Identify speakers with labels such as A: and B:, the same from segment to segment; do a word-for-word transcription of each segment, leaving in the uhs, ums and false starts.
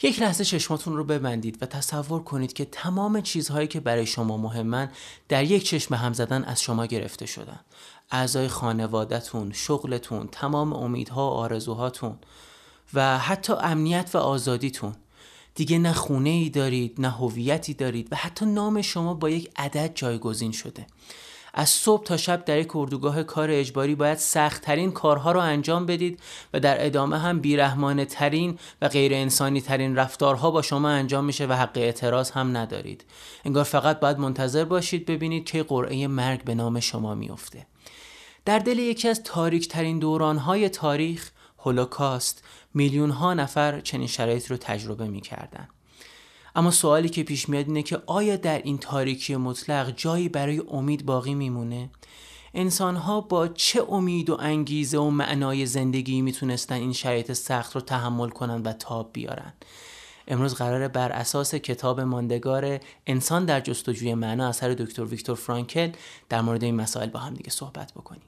A: یک لحظه چشماتون رو ببندید و تصور کنید که تمام چیزهایی که برای شما مهمن در یک چشم هم زدن از شما گرفته شدن. اعضای خانواده‌تون، شغلتون، تمام امیدها و آرزوهاتون و حتی امنیت و آزادیتون. دیگه نه خونه‌ای دارید، نه هویتی دارید و حتی نام شما با یک عدد جایگزین شده. از صبح تا شب در یک اردوگاه کار اجباری باید سخت‌ترین کارها رو انجام بدید و در ادامه هم بیرحمانه ترین و غیر انسانی ترین رفتارها با شما انجام میشه و حق اعتراض هم ندارید. انگار فقط باید منتظر باشید ببینید که قرعه مرگ به نام شما میفته. در دل یکی از تاریک ترین دورانهای تاریخ، هولوکاست، میلیون ها نفر چنین شرایط رو تجربه می‌کردن. اما سوالی که پیش میاد اینه که آیا در این تاریکی مطلق جایی برای امید باقی میمونه؟ انسان‌ها با چه امید و انگیزه و معنای زندگی میتونستن این شرایط سخت رو تحمل کنن و تاب بیارن؟ امروز قراره بر اساس کتاب ماندگار انسان در جستجوی معنا اثر دکتر ویکتور فرانکل در مورد این مسائل با هم دیگه صحبت بکنیم.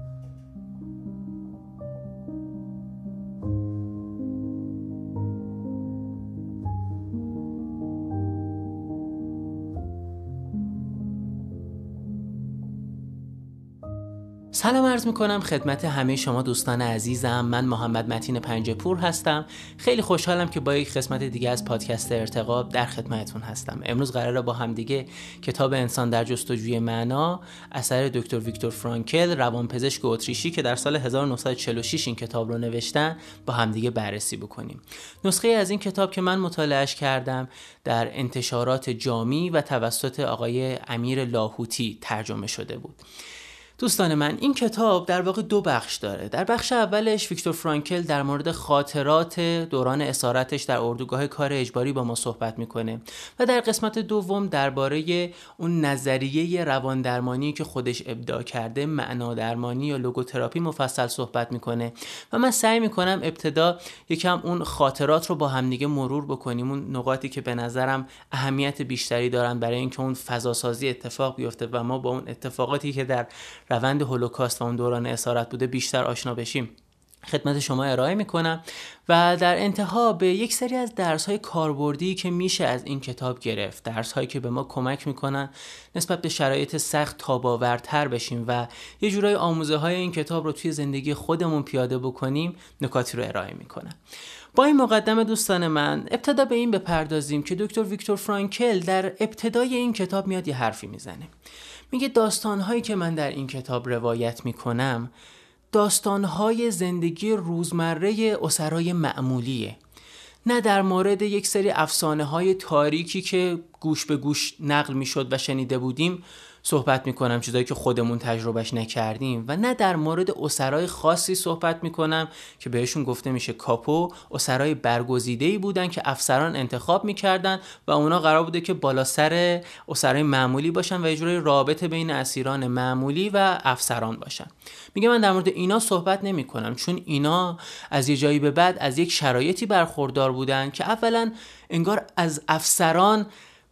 A: سلام عرض میکنم خدمت همه شما دوستان عزیزم. من محمد متین پنجپور هستم. خیلی خوشحالم که با یک قسمت دیگه از پادکست ارتقا در خدمتتون هستم. امروز قراره با هم دیگه کتاب انسان در جستجوی معنا اثر دکتر ویکتور فرانکل، روانپزشک اتریشی که در سال هزار و نهصد و چهل و شش این کتاب رو نوشتن، با هم دیگه بررسی بکنیم. نسخه از این کتاب که من مطالعهش کردم در انتشارات جامی و توسط آقای امیر لاهوتی ترجمه شده بود. دوستان من، این کتاب در واقع دو بخش داره. در بخش اولش ویکتور فرانکل در مورد خاطرات دوران اسارتش در اردوگاه کار اجباری با ما صحبت میکنه و در قسمت دوم درباره اون نظریه رواندرمانی که خودش ابداع کرده، معنادرمانی یا لوگوتراپی، مفصل صحبت میکنه و من سعی میکنم ابتدا یکم اون خاطرات رو با همدیگه مرور بکنیم، اون نقاطی که به نظرم اهمیت بیشتری دارن برای اینکه اون فضاسازی اتفاق بیفته و ما با اون اتفاقاتی که در روند هولوکاست و اون دوران اسارت بوده بیشتر آشنا بشیم، خدمت شما ارائه میکنم و در انتها به یک سری از درس‌های کاربردی که میشه از این کتاب گرفت، درس‌هایی که به ما کمک میکنن نسبت به شرایط سخت تاب‌آورتر بشیم و یه جورای آموزه‌های این کتاب رو توی زندگی خودمون پیاده بکنیم، نکاتی رو ارائه میکنم. با این مقدمه دوستان من، ابتدا به این بپردازیم که دکتر ویکتور فرانکل در ابتدای این کتاب میاد یه حرفی میزنه. میگه داستان‌هایی که من در این کتاب روایت میکنم داستان‌های زندگی روزمره اسرای معمولیه، نه در مورد یک سری افسانه‌های تاریکی که گوش به گوش نقل میشد و شنیده بودیم صحبت میکنم، چیزایی که خودمون تجربهش نکردیم، و نه در مورد اسرای خاصی صحبت میکنم که بهشون گفته میشه کاپو، اسرای برگزیده‌ای بودن که افسران انتخاب میکردن و اونا قرار بوده که بالا سر اسرای معمولی باشن و یه جوری رابطه بین اسیران معمولی و افسران باشن. میگه من در مورد اینا صحبت نمیکنم چون اینا از یه جایی به بعد از یک شرایطی برخوردار بودن که اولا انگار از افسران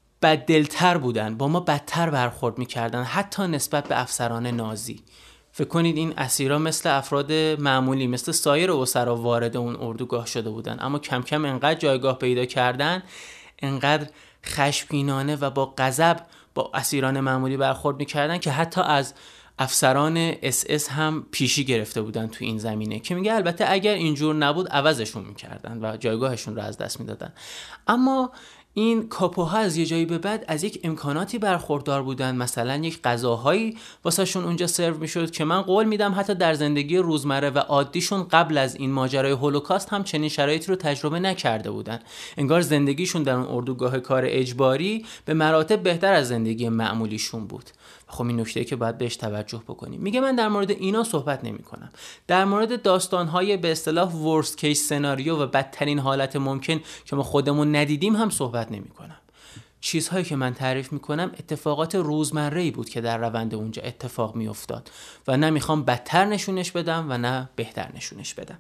A: بددلتر بودن، با ما بدتر برخورد میکردن، حتی نسبت به افسران نازی. فکر کنید این اسیرا مثل افراد معمولی، مثل سایر اسرا وارد اون اردوگاه شده بودن، اما کم کم انقدر جایگاه پیدا کردن، انقدر خشمگینانه و با غضب با اسیران معمولی برخورد میکردن که حتی از افسران اس اس هم پیشی گرفته بودن تو این زمینه، که میگه البته اگر اینجور نبود عوضشون میکردن و جایگاهشون رو از دست میدادن. اما این کاپوها از یه جایی به بعد از یک امکاناتی برخوردار بودن، مثلا یک غذاهایی واسهشون اونجا سرو میشد که من قول میدم حتی در زندگی روزمره و عادیشون قبل از این ماجرای هولوکاست هم چنین شرایطی رو تجربه نکرده بودن. انگار زندگیشون در اون اردوگاه کار اجباری به مراتب بهتر از زندگی معمولیشون بود. خب این نکته که باید بهش توجه بکنیم. میگه من در مورد اینا صحبت نمی کنم. در مورد داستان‌های به اصطلاح ورست کیس سناریو و بدترین حالت ممکن که ما خودمون ندیدیم هم صحبت نمی کنم. چیزهایی که من تعریف می کنم اتفاقات روزمره‌ای بود که در روند اونجا اتفاق می افتاد و نه میخوام بدتر نشونش بدم و نه بهتر نشونش بدم.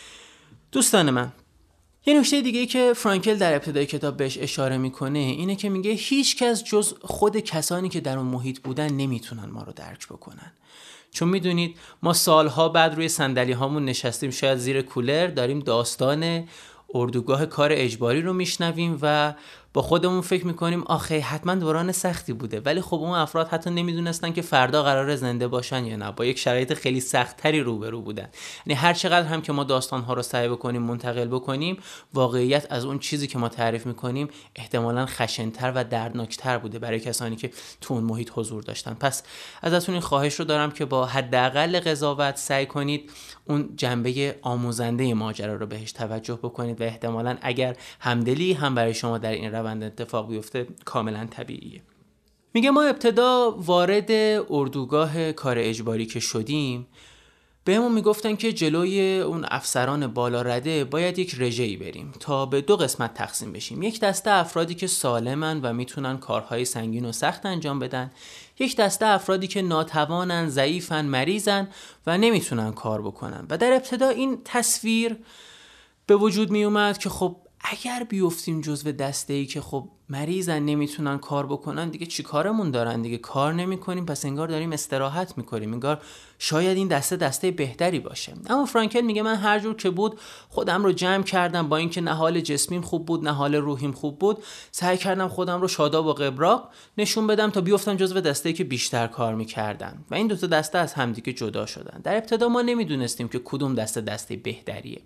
A: دوستان من، یه نکته دیگه ای که فرانکل در ابتدای کتاب بهش اشاره میکنه اینه که میگه هیچ کس جز خود کسانی که در اون محیط بودن نمیتونن ما رو درک بکنن. چون میدونید ما سالها بعد روی صندلی هامون نشستیم، شاید زیر کولر، داریم داستان اردوگاه کار اجباری رو میشنویم و با خودمون فکر میکنیم آخه حتما دوران سختی بوده، ولی خب اون افراد حتی نمیدونستن که فردا قراره زنده باشن یا نه، با یک شرایط خیلی سخت‌تری روبرو بودن. یعنی هر چقدر هم که ما داستان‌ها رو سعی بکنیم منتقل بکنیم، واقعیت از اون چیزی که ما تعریف میکنیم احتمالاً خشن‌تر و دردناک‌تر بوده برای کسانی که تو اون محیط حضور داشتن. پس ازتون این خواهش رو دارم که با حداقل قضاوت سعی کنید اون جنبه آموزنده ماجرا رو بهش توجه بکنید و احتمالاً اگر همدلی هم برای شما در این روند اتفاق بیفته کاملا طبیعیه. میگه ما ابتدا وارد اردوگاه کار اجباری که شدیم، بهمون میگفتن که جلوی اون افسران بالا رده باید یک رژه‌ای بریم تا به دو قسمت تقسیم بشیم. یک دسته افرادی که سالمن و میتونن کارهای سنگین و سخت انجام بدن، یک دسته افرادی که ناتوانن، ضعیفن، مریضن و نمیتونن کار بکنن. و در ابتدا این تصویر به وجود می اومد که خب اگر بیفتیم جزو دسته‌ای که خب مریضن، نمیتونن کار بکنن، دیگه چی کارمون دارن؟ دیگه کار نمی‌کنیم، پس انگار داریم استراحت می‌کنیم، انگار شاید این دسته دسته بهتری باشه. اما فرانکل میگه من هر جور که بود خودم رو جمع کردم، با اینکه نه حال جسمیم خوب بود نه حال روحیم خوب بود، سعی کردم خودم رو شاداب و قبراق نشون بدم تا بیفتم جزو دسته‌ای که بیشتر کار می‌کردن و این دو تا دسته از همدیگه جدا شدن. در ابتدا ما نمیدونستیم که کدوم دسته دسته بهتریه.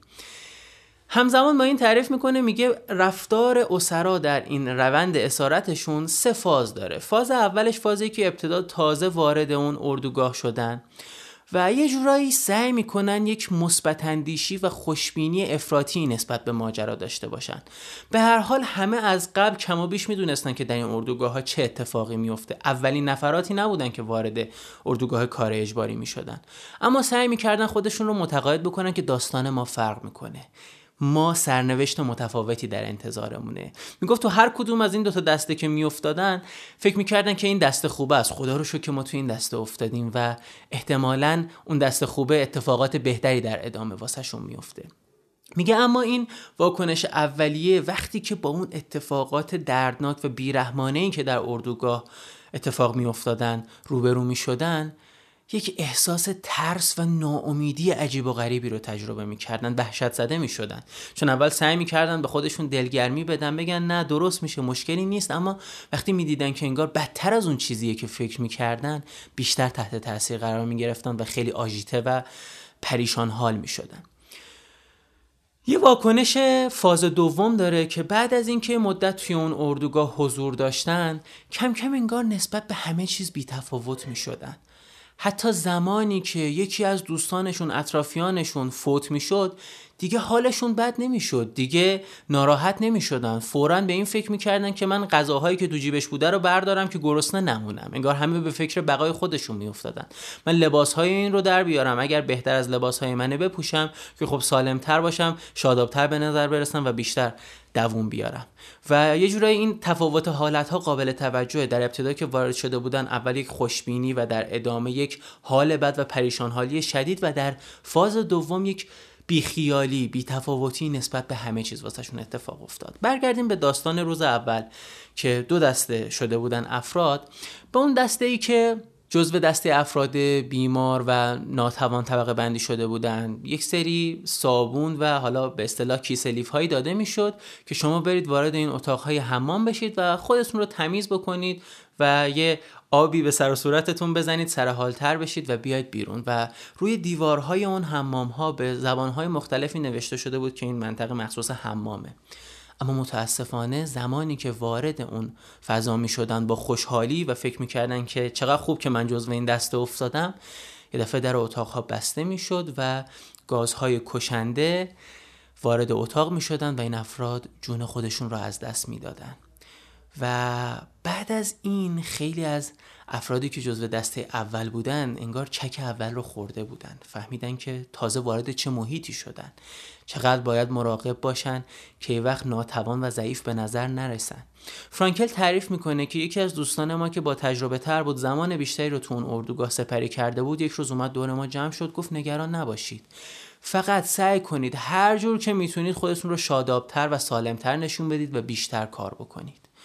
A: همزمان با این تعریف میکنه، میگه رفتار اسرا در این روند اسارتشون سه فاز داره. فاز اولش فازی که ابتدا تازه وارد اون اردوگاه شدن و یه جورایی سعی میکنن یک مثبت اندیشی و خوشبینی افراطی نسبت به ماجرا داشته باشن. به هر حال همه از قبل کم و بیش میدونستن که در این اردوگاه ها چه اتفاقی میفته. اولین نفراتی نبودن که وارد اردوگاه کار اجباری میشدن، اما سعی میکردن خودشون رو متقاعد بکنن که داستان ما فرق میکنه، ما سرنوشت متفاوتی در انتظارمونه. میگفت تو هر کدوم از این دوتا دسته که میافتادن فکر میکردن که این دسته خوبه است، خدا رو شکر که ما تو این دسته افتادیم و احتمالاً اون دسته خوبه اتفاقات بهتری در ادامه واسه شون میفته. میگه اما این واکنش اولیه وقتی که با اون اتفاقات دردناک و بیرحمانه‌ای که در اردوگاه اتفاق میافتادن روبرو میشدن، یک احساس ترس و ناامیدی عجیب و غریبی رو تجربه می‌کردن، وحشت زده می‌شدن. چون اول سعی می‌کردن به خودشون دلگرمی بدن، بگن نه درست میشه، مشکلی نیست، اما وقتی می‌دیدن که انگار بدتر از اون چیزیه که فکر می‌کردن، بیشتر تحت تاثیر قرار می‌گرفتن و خیلی آژیته و پریشان حال می‌شدن. یه واکنش فاز دوم داره که بعد از اینکه مدت توی اون اردوگاه حضور داشتن، کم کم انگار نسبت به همه چیز بی‌تفاوت می‌شدن. حتی زمانی که یکی از دوستانشون، اطرافیانشون فوت میشد، دیگه حالشون بد نمیشد، دیگه ناراحت نمیشدن، فوراً به این فکر میکردن که من غذاهایی که تو جیبش بوده رو بردارم که گرسنه نمونم. انگار همه به فکر بقای خودشون میافتادن. من لباسهای این رو در بیارم، اگر بهتر از لباسهای منه بپوشم که خب سالمتر باشم، شادابتر به نظر برسم و بیشتر دووم بیارم. و یه جورایی این تفاوت حالت‌ها قابل توجهه. در ابتدا که وارد شده بودن، اول یک خوشبینی و در ادامه یک حال بد و پریشان حالی شدید و در فاز دوم یک بیخیالی، بی‌تفاوتی نسبت به همه چیز واسهشون اتفاق افتاد. برگردیم به داستان روز اول که دو دسته شده بودن افراد. به اون دسته ای که جزو دسته افراد بیمار و ناتوان طبقه بندی شده بودن، یک سری صابون و حالا به اصطلاح کیسه لیف هایی داده میشد که شما برید وارد این اتاقهای حمام بشید و خودتون رو تمیز بکنید و یه آبی به سر و صورتتون بزنید، سرحالتر بشید و بیاید بیرون. و روی دیوارهای اون حمام ها به زبانهای مختلفی نوشته شده بود که این منطقه مخصوص حمامه. اما متاسفانه زمانی که وارد اون فضا می شدن با خوشحالی و فکر می کردن که چقدر خوب که من جزو این دسته افتادم، یه دفعه در اتاقها بسته می شد و گازهای کشنده وارد اتاق می شدن و این افراد جون خودشون رو از دست می دادن. و بعد از این خیلی از افرادی که جزو دسته اول بودن انگار چک اول رو خورده بودن، فهمیدن که تازه وارد چه محیطی شدن، چقدر باید مراقب باشن که وقت ناتوان و ضعیف به نظر نرسن. فرانکل تعریف میکنه که یکی از دوستان ما که با تجربه تر بود، زمان بیشتری رو تو اون اردوگاه سپری کرده بود، یک روز اومد دور ما جمع شد، گفت نگران نباشید، فقط سعی کنید هر جور که میتونید خودتون رو شادابتر و سالمتر نشون بدید و بیشتر کار بکنید.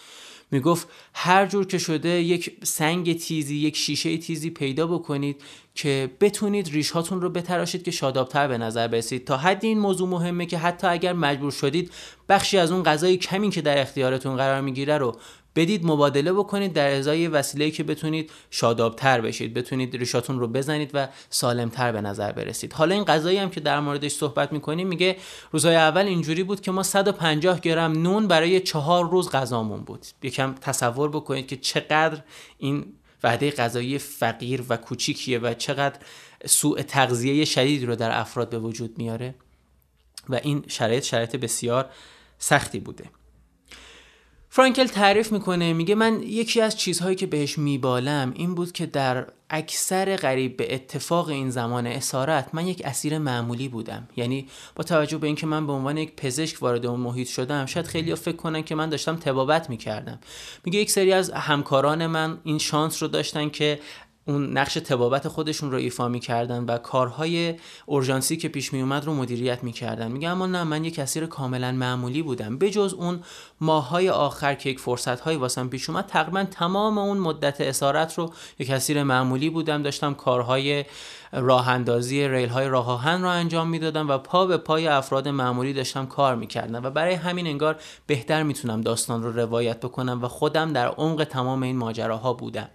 A: میگفت هر جور که شده یک سنگ تیزی، یک شیشه تیزی پیدا بکنید که بتونید ریش هاتون رو بتراشید که شادابتر به نظر برسید. تا حدی این موضوع مهمه که حتی اگر مجبور شدید بخشی از اون غذای کمی که در اختیارتون قرار میگیره رو بدید مبادله بکنید در ازای وسیله‌ای که بتونید شادابتر بشید، بتونید ریشاتون رو بزنید و سالمتر به نظر برسید. حالا این غذایی هم که در موردش صحبت میکنیم، میگه روزهای اول اینجوری بود که ما صد و پنجاه گرم نون برای چهار روز غذامون بود. یکم تصور بکنید که چقدر این وعده غذایی فقیر و کوچیکیه و چقدر سوء تغذیه شدید رو در افراد به وجود میاره و این شرایط شرایط بسیار سختی بوده. فرانکل تعریف میکنه، میگه من یکی از چیزهایی که بهش میبالم این بود که در اکثر قریب به اتفاق این زمان اسارت من یک اسیر معمولی بودم. یعنی با توجه به اینکه من به عنوان یک پزشک وارد اون محیط شدم، شاید خیلی‌ها فکر کنن که من داشتم طبابت میکردم. میگه یک سری از همکاران من این شانس رو داشتن که اون نقش طبابت خودشون رو ایفا می‌کردن و کارهای اورژانسی که پیش می اومد رو مدیریت می‌کردن. میگه اما نه، من یک اسیر کاملا معمولی بودم. بجز اون ماه‌های آخر که یک فرصت‌هایی واسم پیش اومد، تقریبا تمام اون مدت اسارت رو یک اسیر معمولی بودم. داشتم کارهای راه اندازی ریل‌های راه آهن رو انجام میدادم و پا به پای افراد معمولی داشتم کار می‌کردم و برای همین انگار بهتر میتونم داستان رو روایت بکنم و خودم در عمق تمام این ماجراها بودم.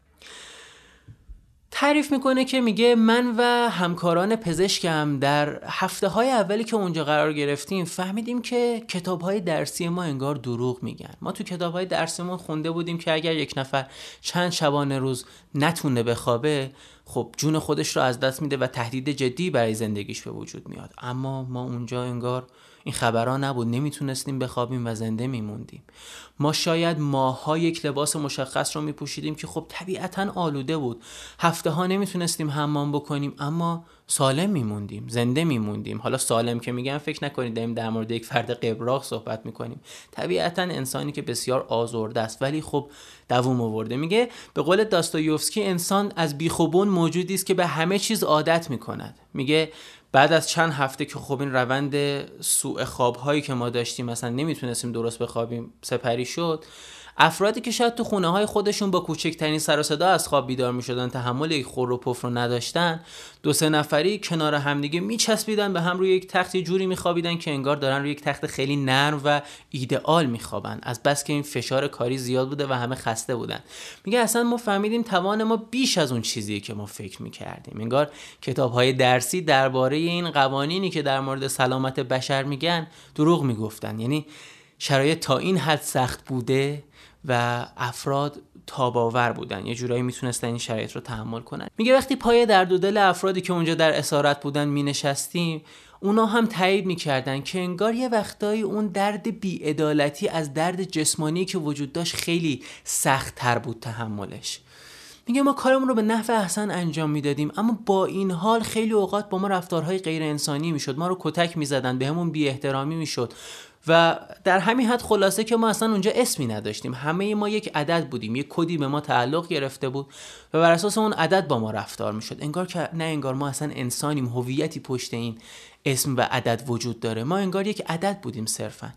A: تعریف میکنه که میگه من و همکاران پزشکم در هفته های اولی که اونجا قرار گرفتیم فهمیدیم که کتاب های درسی ما انگار دروغ میگن. ما تو کتاب های درسیمون خونده بودیم که اگر یک نفر چند شبانه روز نتونه بخوابه، خب جون خودش رو از دست میده و تهدید جدی برای زندگیش به وجود میاد. اما ما اونجا انگار این خبرها نبود، نمیتونستیم بخوابیم و زنده میموندیم. ما شاید ماها یک لباس مشخص رو میپوشیدیم که خب طبیعتاً آلوده بود، هفته ها نمیتونستیم حمام بکنیم اما سالم میموندیم، زنده میموندیم. حالا سالم که میگم فکر نکنید داریم در مورد یک فرد قبراق صحبت میکنیم، طبیعتاً انسانی که بسیار آزرده است ولی خب دووم آورده. میگه به قول داستایوفسکی انسان از بیخوبون موجودی است که به همه چیز عادت میکند. میگه بعد از چند هفته که خب این روند سوء خواب‌هایی که ما داشتیم، مثلا نمیتونستیم درست بخوابیم، سپری شد، افرادی که شاید تو خونه‌های خودشون با کوچکترین سر و صدا از خواب بیدار می‌شدن، تحمل یک خور و پف رو نداشتن، دو سه نفری کنار همدیگه میچسبیدن به هم روی یک تخت، یه جوری میخوابیدن که انگار دارن روی یک تخت خیلی نرم و ایدئال میخوابن، از بس که این فشار کاری زیاد بوده و همه خسته بودن. میگه اصلا ما فهمیدیم توان ما بیش از اون چیزیه که ما فکر میکردیم. انگار کتاب‌های درسی درباره این قوانینی که در مورد سلامت بشر میگن دروغ میگفتن. یعنی شرایط تا این حد سخت بوده و افراد تاباور بودن، یه جورایی میتونستن این شرایط رو تحمل کنن. میگه وقتی پای درد و دل افرادی که اونجا در اسارت بودن مینشستیم، اونا هم تایید میکردن که انگار یه وقتایی اون درد بی‌عدالتی از درد جسمانی که وجود داشت خیلی سخت تر بود تحملش. میگه ما کارمون رو به نحو احسن انجام میدادیم اما با این حال خیلی اوقات با ما رفتارهای غیر انسانی میشد، ما رو کتک میزدن، بهمون بی احترامی میشد و در همین حد خلاصه که ما اصلا اونجا اسمی نداشتیم، همه ما یک عدد بودیم، یک کدی به ما تعلق گرفته بود و بر اساس اون عدد با ما رفتار میشد. انگار که نه، انگار ما اصلا انسانیم، هویتی پشت این اسم و عدد وجود داره، ما انگار یک عدد بودیم صرفاً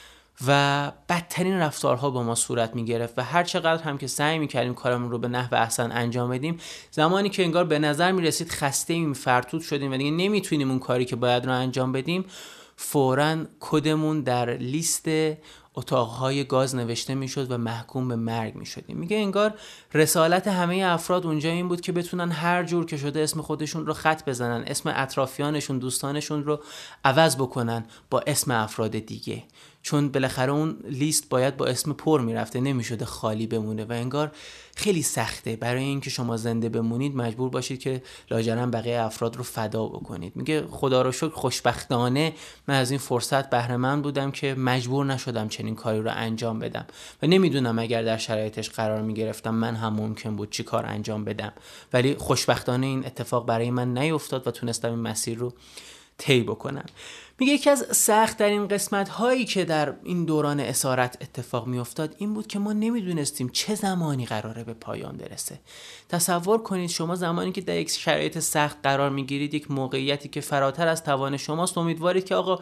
A: و بدترین رفتارها با ما صورت می گرفت و هر چقدر هم که سعی می کردیم کارمون رو به نحو احسن انجام بدیم، زمانی که انگار به نظر می رسید خسته ایم، فرتوت شدیم و دیگه نمیتونیم اون کاری که باید رو انجام بدیم، فوراً کدمون در لیست اتاقهای گاز نوشته میشد و محکوم به مرگ میشدیم. میگه انگار رسالت همه افراد اونجا این بود که بتونن هر جور که شده اسم خودشون رو خط بزنن، اسم اطرافیانشون، دوستانشون رو عوض بکنن با اسم افراد دیگه، چون بالاخره اون لیست باید با اسم پر میرفته، نمیشده خالی بمونه و انگار خیلی سخته برای اینکه شما زنده بمونید مجبور باشید که لاجرم بقیه افراد رو فدا بکنید. میگه خدا رو شکر خوشبختانه من از این فرصت بهره مند بودم که مجبور نشدم چنین کاری رو انجام بدم و نمیدونم اگر در شرایطش قرار میگرفتم من هم ممکن بود چی کار انجام بدم، ولی خوشبختانه این اتفاق برای من نیفتاد و تونستم این مسیر رو طی بکنم. میگه یکی از سخت ترین قسمت هایی که در این دوران اسارت اتفاق می افتاد این بود که ما نمیدونستیم چه زمانی قراره به پایان برسه. تصور کنید شما زمانی که در یک شرایط سخت قرار میگیرید، یک موقعیتی که فراتر از توان شماست، امیدوارید که آقا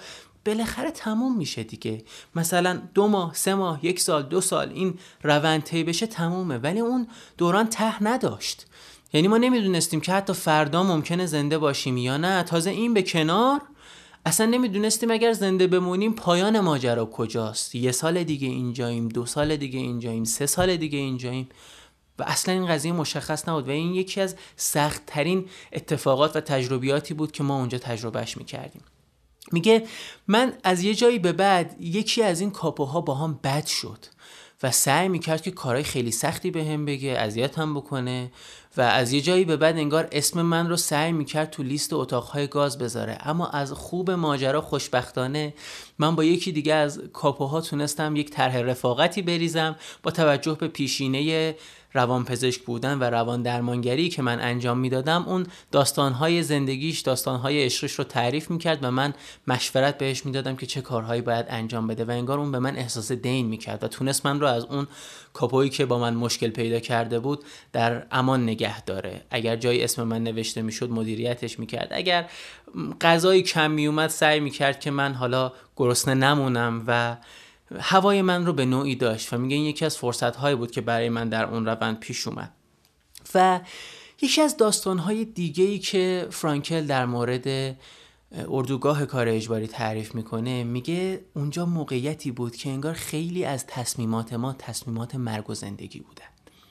A: بالاخره تموم میشه دیگه. مثلا دو ماه، سه ماه، یک سال، دو سال این روند طی بشه تمومه. ولی اون دوران ته نداشت. یعنی ما نمیدونستیم که حتی فردا ممکنه زنده باشیم یا نه. تازه این به کنار، اصلا نمیدونستیم اگر زنده بمونیم پایان ماجرا کجاست. یه سال دیگه اینجاییم، دو سال دیگه اینجاییم، سه سال دیگه اینجاییم و اصلا این قضیه مشخص نبود. و این یکی از سخت ترین اتفاقات و تجربیاتی بود که ما اونجا تجربهش میکردیم. میگه من از یه جایی به بعد یکی از این کاپوها با هم بد شد و سعی میکرد که کارهای خیلی سختی به هم بگه، اذیتم بکنه و از یه جایی به بعد انگار اسم من رو سعی میکرد تو لیست اتاقهای گاز بذاره. اما از خوب ماجرا خوشبختانه من با یکی دیگه از کاپوها تونستم یک طرح رفاقتی بریزم. با توجه به پیشینه روانپزشک بودن و روان درمانگری که من انجام میدادم، اون داستانهای زندگیش، داستانهای عشقش رو تعریف میکرد و من مشورت بهش میدادم که چه کارهایی باید انجام بده و انگار اون به من احساس دین میکرد و تونست من رو از اون کاپویی که با من مشکل پیدا کرده بود در امان نگه داره. اگر جایی اسم من نوشته میشد مدیریتش میکرد، اگر غذایی کم میومد سعی میکرد که من حالا گرسنه نمونم و هوای من رو به نوعی داشت. و میگه این یکی از فرصت‌هایی بود که برای من در اون روند پیش اومد. و یکی از داستان‌های دیگه‌ای که فرانکل در مورد اردوگاه کار اجباری تعریف میکنه، میگه اونجا موقعیتی بود که انگار خیلی از تصمیمات ما تصمیمات مرگ و زندگی بودن.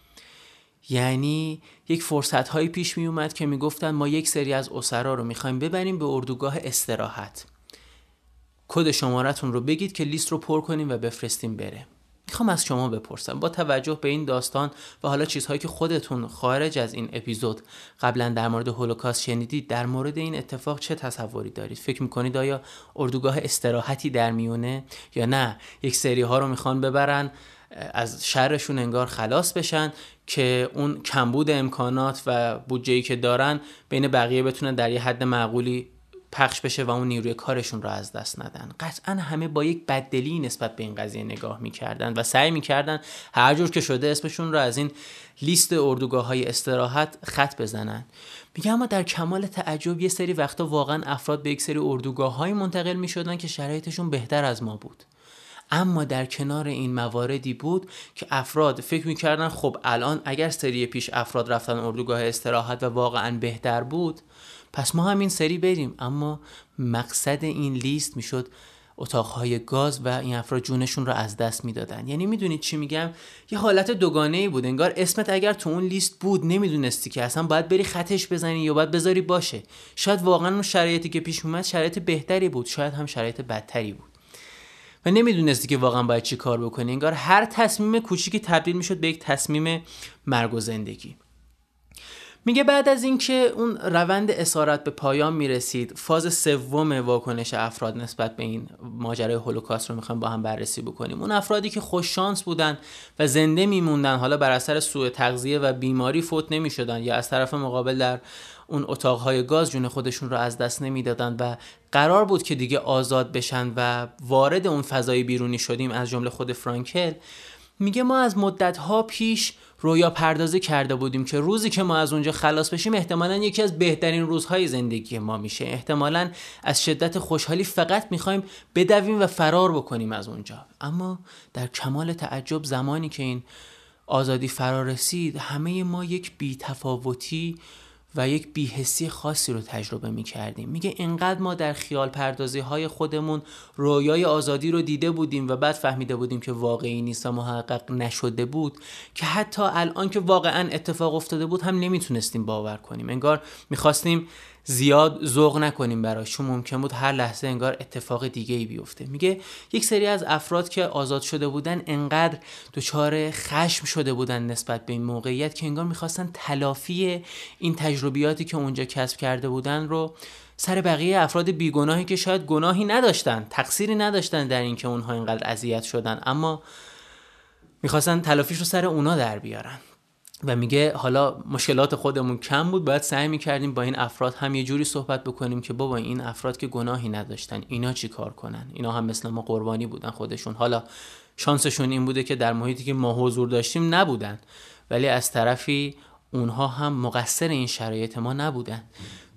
A: یعنی یک فرصت‌هایی پیش می اومد که میگفتن ما یک سری از اسرا رو میخوایم ببریم به اردوگاه استراحت، کد شمارتون رو بگید که لیست رو پر کنیم و بفرستیم بره. میخوام از شما بپرسم با توجه به این داستان و حالا چیزهایی که خودتون خارج از این اپیزود قبلا در مورد هولوکاست شنیدید، در مورد این اتفاق چه تصوری دارید؟ فکر میکنید آیا اردوگاه استراحتی در میونه یا نه یک سری ها رو میخوان ببرن از شرشون انگار خلاص بشن که اون کمبود امکانات و بودجه‌ای که دارن بین بقیه بتونن در یه حد معقولی پخش بشه و اون نیروی کارشون رو از دست ندن؟ قطعا همه با یک بددلی نسبت به این قضیه نگاه میکردن و سعی میکردن هر جور که شده اسمشون رو از این لیست اردوگاه‌های استراحت خط بزنن. میگه اما در کمال تعجب یه سری وقتا واقعا افراد به یک سری اردوگاه‌های منتقل میشدن که شرایطشون بهتر از ما بود. اما در کنار این مواردی بود که افراد فکر میکردن خب الان اگر سری پیش افراد رفتن اردوگاه استراحت و واقعا بهتر بود، پس ما هم این سری بریم. اما مقصد این لیست میشد اتاقهای گاز و این افراد جونشون رو از دست میدادن. یعنی میدونید چی میگم؟ یه حالت دوگانه‌ای بود. انگار اسمت اگر تو اون لیست بود نمیدونستی که اصلا باید بری خطش بزنی یا باید بذاری باشه. شاید واقعا اون شرایطی که پیش اومد شرایط بهتری بود، شاید هم شرایط بدتری بود و نمیدونستی که واقعا باید چی کار بکنی. انگار هر تصمیم کوچیکی تبدیل میشد به یک تصمیم مرگ و زندگی. میگه بعد از اینکه اون روند اسارت به پایان میرسید، فاز سوم واکنش افراد نسبت به این ماجرای هولوکاست رو میخوایم با هم بررسی بکنیم. اون افرادی که خوش شانس بودن و زنده میموندن، حالا بر اثر سوء تغذیه و بیماری فوت نمیشدن یا از طرف مقابل در اون اتاقهای گاز جون خودشون رو از دست نمیدادن و قرار بود که دیگه آزاد بشن و وارد اون فضای بیرونی شدیم، از جمله خود فرانکل. میگه ما از مدت‌ها پیش رویا پردازی کرده بودیم که روزی که ما از اونجا خلاص بشیم احتمالاً یکی از بهترین روزهای زندگی ما میشه. احتمالاً از شدت خوشحالی فقط میخوایم بدویم و فرار بکنیم از اونجا. اما در کمال تعجب زمانی که این آزادی فرا رسید، همه ما یک بی‌تفاوتی و یک بی‌حسی خاصی رو تجربه می‌کردیم. میگه اینقدر ما در خیال پردازی‌های خودمون رویای آزادی رو دیده بودیم و بعد فهمیده بودیم که واقعی نیست و محقق نشده بود که حتی الان که واقعاً اتفاق افتاده بود هم نمیتونستیم باور کنیم. انگار می‌خواستیم زیاد ذوق نکنیم براش، چون ممکن بود هر لحظه انگار اتفاق دیگه‌ای بیفته. میگه یک سری از افراد که آزاد شده بودن انقدر دچار خشم شده بودن نسبت به این موقعیت که انگار می‌خواستن تلافی این تجربیاتی که اونجا کسب کرده بودن رو سر بقیه افراد بیگناهی که شاید گناهی نداشتن، تقصیری نداشتن در این که اونها اینقدر اذیت شدن، اما می‌خواستن تلافیش رو سر اونا در بیارن. و میگه حالا مشکلات خودمون کم بود، باید سعی میکردیم با این افراد هم یه جوری صحبت بکنیم که بابا این افراد که گناهی نداشتن، اینا چی کار کنن؟ اینا هم مثل ما قربانی بودن خودشون. حالا شانسشون این بوده که در محیطی که ما حضور داشتیم نبودن، ولی از طرفی اونها هم مقصر این شرایط ما نبودن.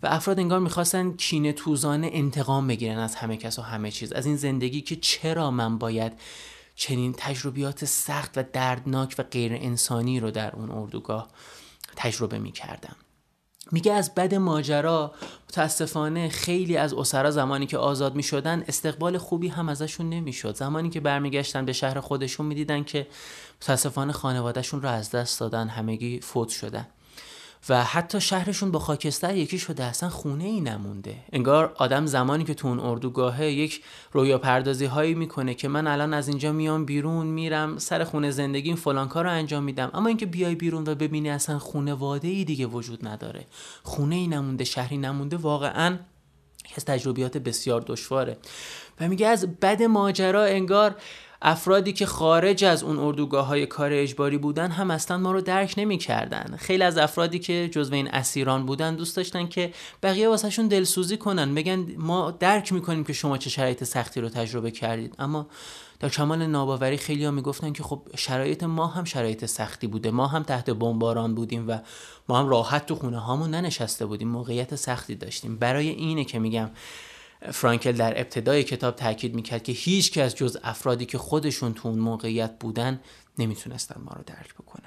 A: و افراد انگار میخواستن کینه توزانه انتقام بگیرن از همه کس و همه چیز، از این زندگی که چرا من باید چنین تجربیات سخت و دردناک و غیر انسانی رو در اون اردوگاه تجربه میکردم. میگه از بد ماجرا متاسفانه خیلی از اسرا زمانی که آزاد میشدن استقبال خوبی هم ازشون نمیشد. زمانی که برمیگشتن به شهر خودشون میدیدن که متاسفانه خانوادهشون رو از دست دادن، همگی فوت شدن و حتی شهرشون با خاکستر یکی شده، اصلا خونه ای نمونده. انگار آدم زمانی که تو اون اردوگاهه یک رویا پردازی هایی میکنه که من الان از اینجا میام بیرون، میرم سر خونه زندگیم فلان کار رو انجام میدم، اما اینکه بیای بیرون و ببینی اصلا خانواده ای دیگه وجود نداره، خونه ای نمونده، شهری نمونده، واقعا از تجربیات بسیار دشواره. و میگه از بد ماجرا انگار افرادی که خارج از اون اردوگاه‌های کار اجباری بودن هم اصلا ما رو درک نمی‌کردن. خیلی از افرادی که جزو این اسیران بودن دوست داشتن که بقیه واسهشون دلسوزی کنن، بگن ما درک می‌کنیم که شما چه شرایط سختی رو تجربه کردید، اما در کمال ناباوری خیلی‌ها میگفتن که خب شرایط ما هم شرایط سختی بوده، ما هم تحت بمباران بودیم و ما هم راحت تو خونه هامون ننشسته بودیم، موقعیت سختی داشتیم. برای اینه که میگم فرانکل در ابتدای کتاب تاکید میکرد که هیچ کس جز افرادی که خودشون تو اون موقعیت بودن نمیتونستن ما رو درک بکنن.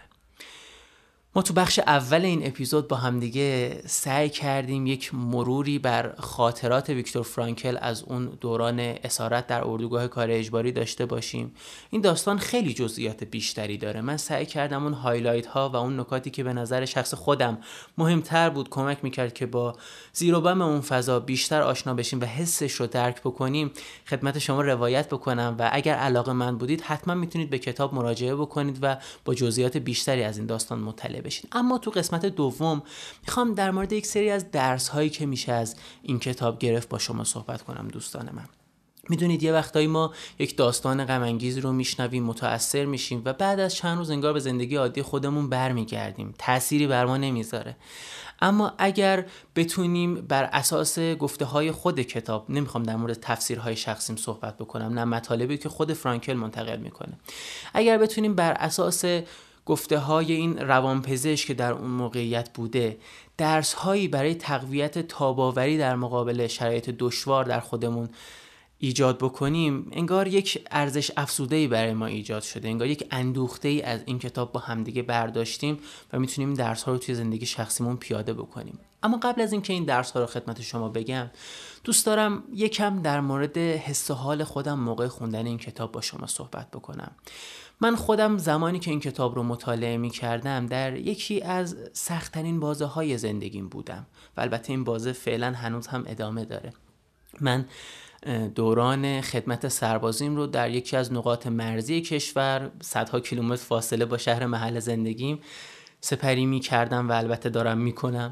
A: ما تو بخش اول این اپیزود با همدیگه سعی کردیم یک مروری بر خاطرات ویکتور فرانکل از اون دوران اسارت در اردوگاه کار اجباری داشته باشیم. این داستان خیلی جزئیات بیشتری داره. من سعی کردم اون هایلایت ها و اون نکاتی که به نظر شخص خودم مهمتر بود کمک میکرد که با زیر و بم اون فضا بیشتر آشنا بشیم و حسش رو درک بکنیم خدمت شما روایت بکنم و اگر علاقه من بودید حتما میتونید به کتاب مراجعه بکنید و با جزئیات بیشتری از این داستان مطلع بشین. اما تو قسمت دوم میخوام در مورد یک سری از درس هایی که میشه از این کتاب گرفت با شما صحبت کنم. دوستان من، میدونید یه وقتایی ما یک داستان غم انگیز رو میشنویم، متأثر میشیم و بعد از چند روز انگار به زندگی عادی خودمون برمیگردیم، تأثیری بر ما نمیذاره. اما اگر بتونیم بر اساس گفته های خود کتاب، نمیخوام در مورد تفسیرهای شخصیم صحبت بکنم، نه مطالبی که خود فرانکل منتقل میکنه، اگر بتونیم بر اساس گفته های این روانپزشک که در اون موقعیت بوده درس هایی برای تقویت تاباوری در مقابل شرایط دشوار در خودمون ایجاد بکنیم، انگار یک ارزش افزوده‌ای برای ما ایجاد شده، انگار یک اندوخته‌ای از این کتاب با همدیگه برداشتیم و میتونیم درس ها رو توی زندگی شخصیمون پیاده بکنیم. اما قبل از اینکه این درس ها رو خدمت شما بگم، دوست دارم یکم در مورد حس و حال خودم موقع خوندن این کتاب با شما صحبت بکنم. من خودم زمانی که این کتاب رو مطالعه می کردم در یکی از سخت‌ترین بازه های زندگیم بودم و البته این بازه فعلا هنوز هم ادامه داره. من دوران خدمت سربازیم رو در یکی از نقاط مرزی کشور، صدها کیلومتر فاصله با شهر محل زندگیم سپری می کردم و البته دارم می کنم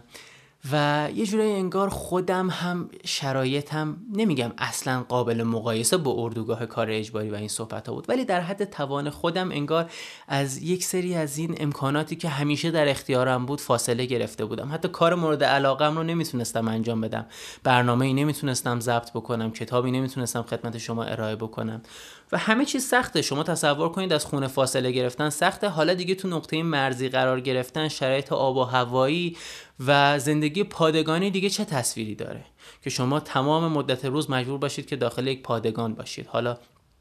A: و یه جورایی انگار خودم هم شرایطم، نمیگم اصلا قابل مقایسه با اردوگاه کار اجباری و این صحبت ها بود، ولی در حد توان خودم انگار از یک سری از این امکاناتی که همیشه در اختیارم بود فاصله گرفته بودم. حتی کار مورد علاقم رو نمیتونستم انجام بدم، برنامه‌ای نمیتونستم ضبط بکنم، کتابی نمیتونستم خدمت شما ارائه بکنم و همه چیز سخته. شما تصور کنید از خونه فاصله گرفتن سخته، حالا دیگه تو نقطه مرزی قرار گرفتن، شرایط آب و هوایی و زندگی پادگانی دیگه چه تصویری داره که شما تمام مدت روز مجبور باشید که داخل یک پادگان باشید. حالا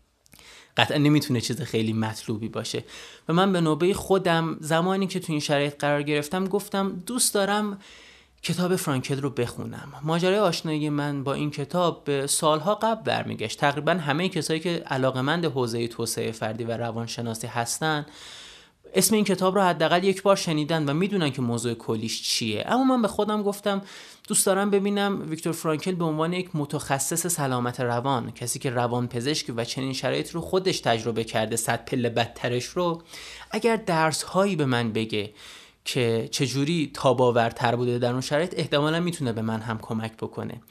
A: قطعا نمیتونه چیز خیلی مطلوبی باشه و من به نوبه خودم زمانی که تو این شرایط قرار گرفتم گفتم دوست دارم کتاب فرانکل رو بخونم. ماجرای آشنایی من با این کتاب به سالها قبل برمیگشت. تقریبا همه کسایی که علاقه‌مند حوزه توسعه فردی و روانشناسی هستن اسم این کتاب رو حداقل یک بار شنیدن و میدونن که موضوع کلیش چیه. اما من به خودم گفتم دوست دارم ببینم ویکتور فرانکل به عنوان یک متخصص سلامت روان، کسی که روانپزشک و چنین شرایط رو خودش تجربه کرده، صد پله بدترش رو، اگر درس هایی به من بگه که چجوری تاباورتر بوده در اون شرایط، احتمالا میتونه به من هم کمک بکنه.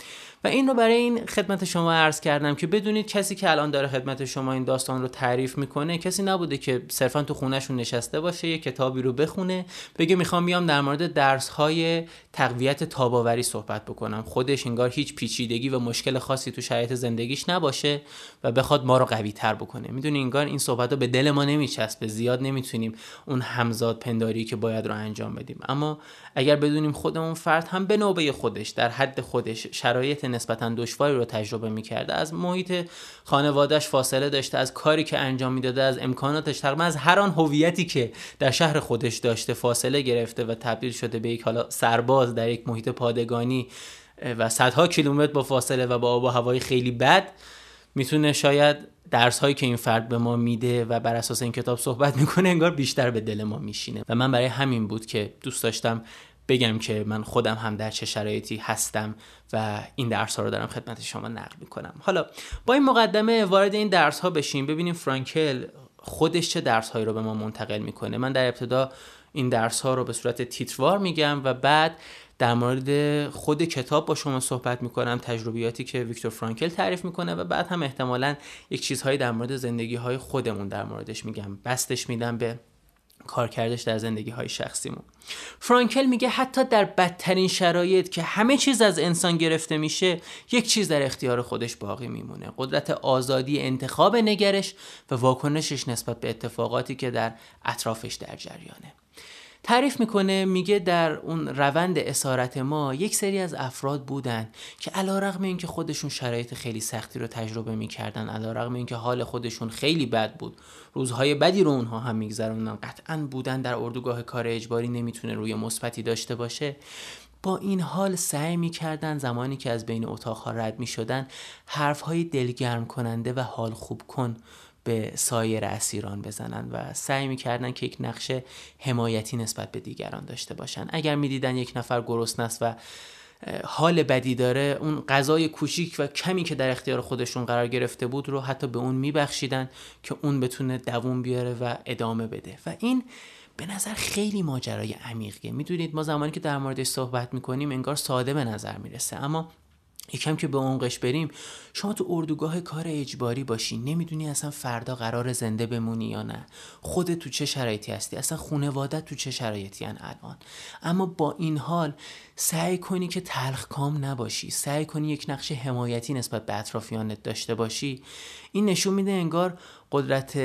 A: و این رو برای این خدمت شما عرض کردم که بدونید کسی که الان داره خدمت شما این داستان رو تعریف میکنه کسی نبوده که صرفا تو خونهشون نشسته باشه یه کتابی رو بخونه بگه میخوام بیام در مورد درس‌های تقویت تاب‌آوری صحبت بکنم، خودش انگار هیچ پیچیدگی و مشکل خاصی تو شرایط زندگیش نباشه و بخواد ما رو قوی‌تر بکنه. میدونی انگار این صحبت‌ها به دل ما نمیچسبه، زیاد نمیتونیم اون همزاد پنداری که باید رو انجام بدیم. اما اگر بدونیم خودمون فرد هم به نوبه خودش در حد خودش شرایط نسبتاً دشواری رو تجربه می‌کرده، از محیط خانواده‌اش فاصله داشته، از کاری که انجام میداده، از امکاناتش، تقریبا از هر آن هویتی که در شهر خودش داشته فاصله گرفته و تبدیل شده به یک حالا سرباز در یک محیط پادگانی و صدها کیلومتر با فاصله و با آب و هوای خیلی بد، میتونه شاید درس هایی که این فرد به ما میده و بر اساس این کتاب صحبت میکنه انگار بیشتر به دل ما میشینه. و من برای همین بود که دوست داشتم بگم که من خودم هم در چه شرایطی هستم و این درس ها رو دارم خدمت شما نقل میکنم. حالا با این مقدمه وارد این درس ها بشیم، ببینیم فرانکل خودش چه درس هایی رو به ما منتقل میکنه. من در ابتدا این درس ها رو به صورت تیتروار میگم و بعد در مورد خود کتاب با شما صحبت میکنم، تجربیاتی که ویکتور فرانکل تعریف میکنه و بعد هم احتمالاً یک چیزهایی در مورد زندگی های خودمون در موردش میگم، بستش میدم به کارکردش در زندگی های شخصیمون. فرانکل میگه حتی در بدترین شرایط که همه چیز از انسان گرفته میشه، یک چیز در اختیار خودش باقی میمونه: قدرت آزادی انتخاب نگرش و واکنشش نسبت به اتفاقاتی که در اطرافش در جریانه. تعریف میکنه، میگه در اون روند اسارت ما یک سری از افراد بودن که علیرغم اینکه خودشون شرایط خیلی سختی رو تجربه میکردن، علیرغم اینکه حال خودشون خیلی بد بود، روزهای بدی رو اونها هم میگذروندن، قطعاً بودن در اردوگاه کار اجباری نمیتونه روی مثبتی داشته باشه، با این حال سعی میکردن زمانی که از بین اتاقها رد میشدن حرفهای دلگرم کننده و حال خوب کن به سایر اسیران بزنن و سعی میکردن که یک نقش حمایتی نسبت به دیگران داشته باشن. اگر میدیدن یک نفر گرسنه است و حال بدی داره، اون غذای کوچیک و کمی که در اختیار خودشون قرار گرفته بود رو حتی به اون میبخشیدن که اون بتونه دووم بیاره و ادامه بده. و این به نظر خیلی ماجرای عمیقیه. میدونید ما زمانی که در موردش صحبت میکنیم انگار ساده به نظر میرسه، اما یکم که به عمقش بریم، شما تو اردوگاه کار اجباری باشی، نمیدونی اصلا فردا قرار زنده بمونی یا نه، خودت تو چه شرایطی هستی، اصلا خانواده‌ت تو چه شرایطی هن الان، اما با این حال سعی کنی که تلخکام نباشی، سعی کنی یک نقش حمایتی نسبت به اطرافیانت داشته باشی. این نشون میده انگار قدرت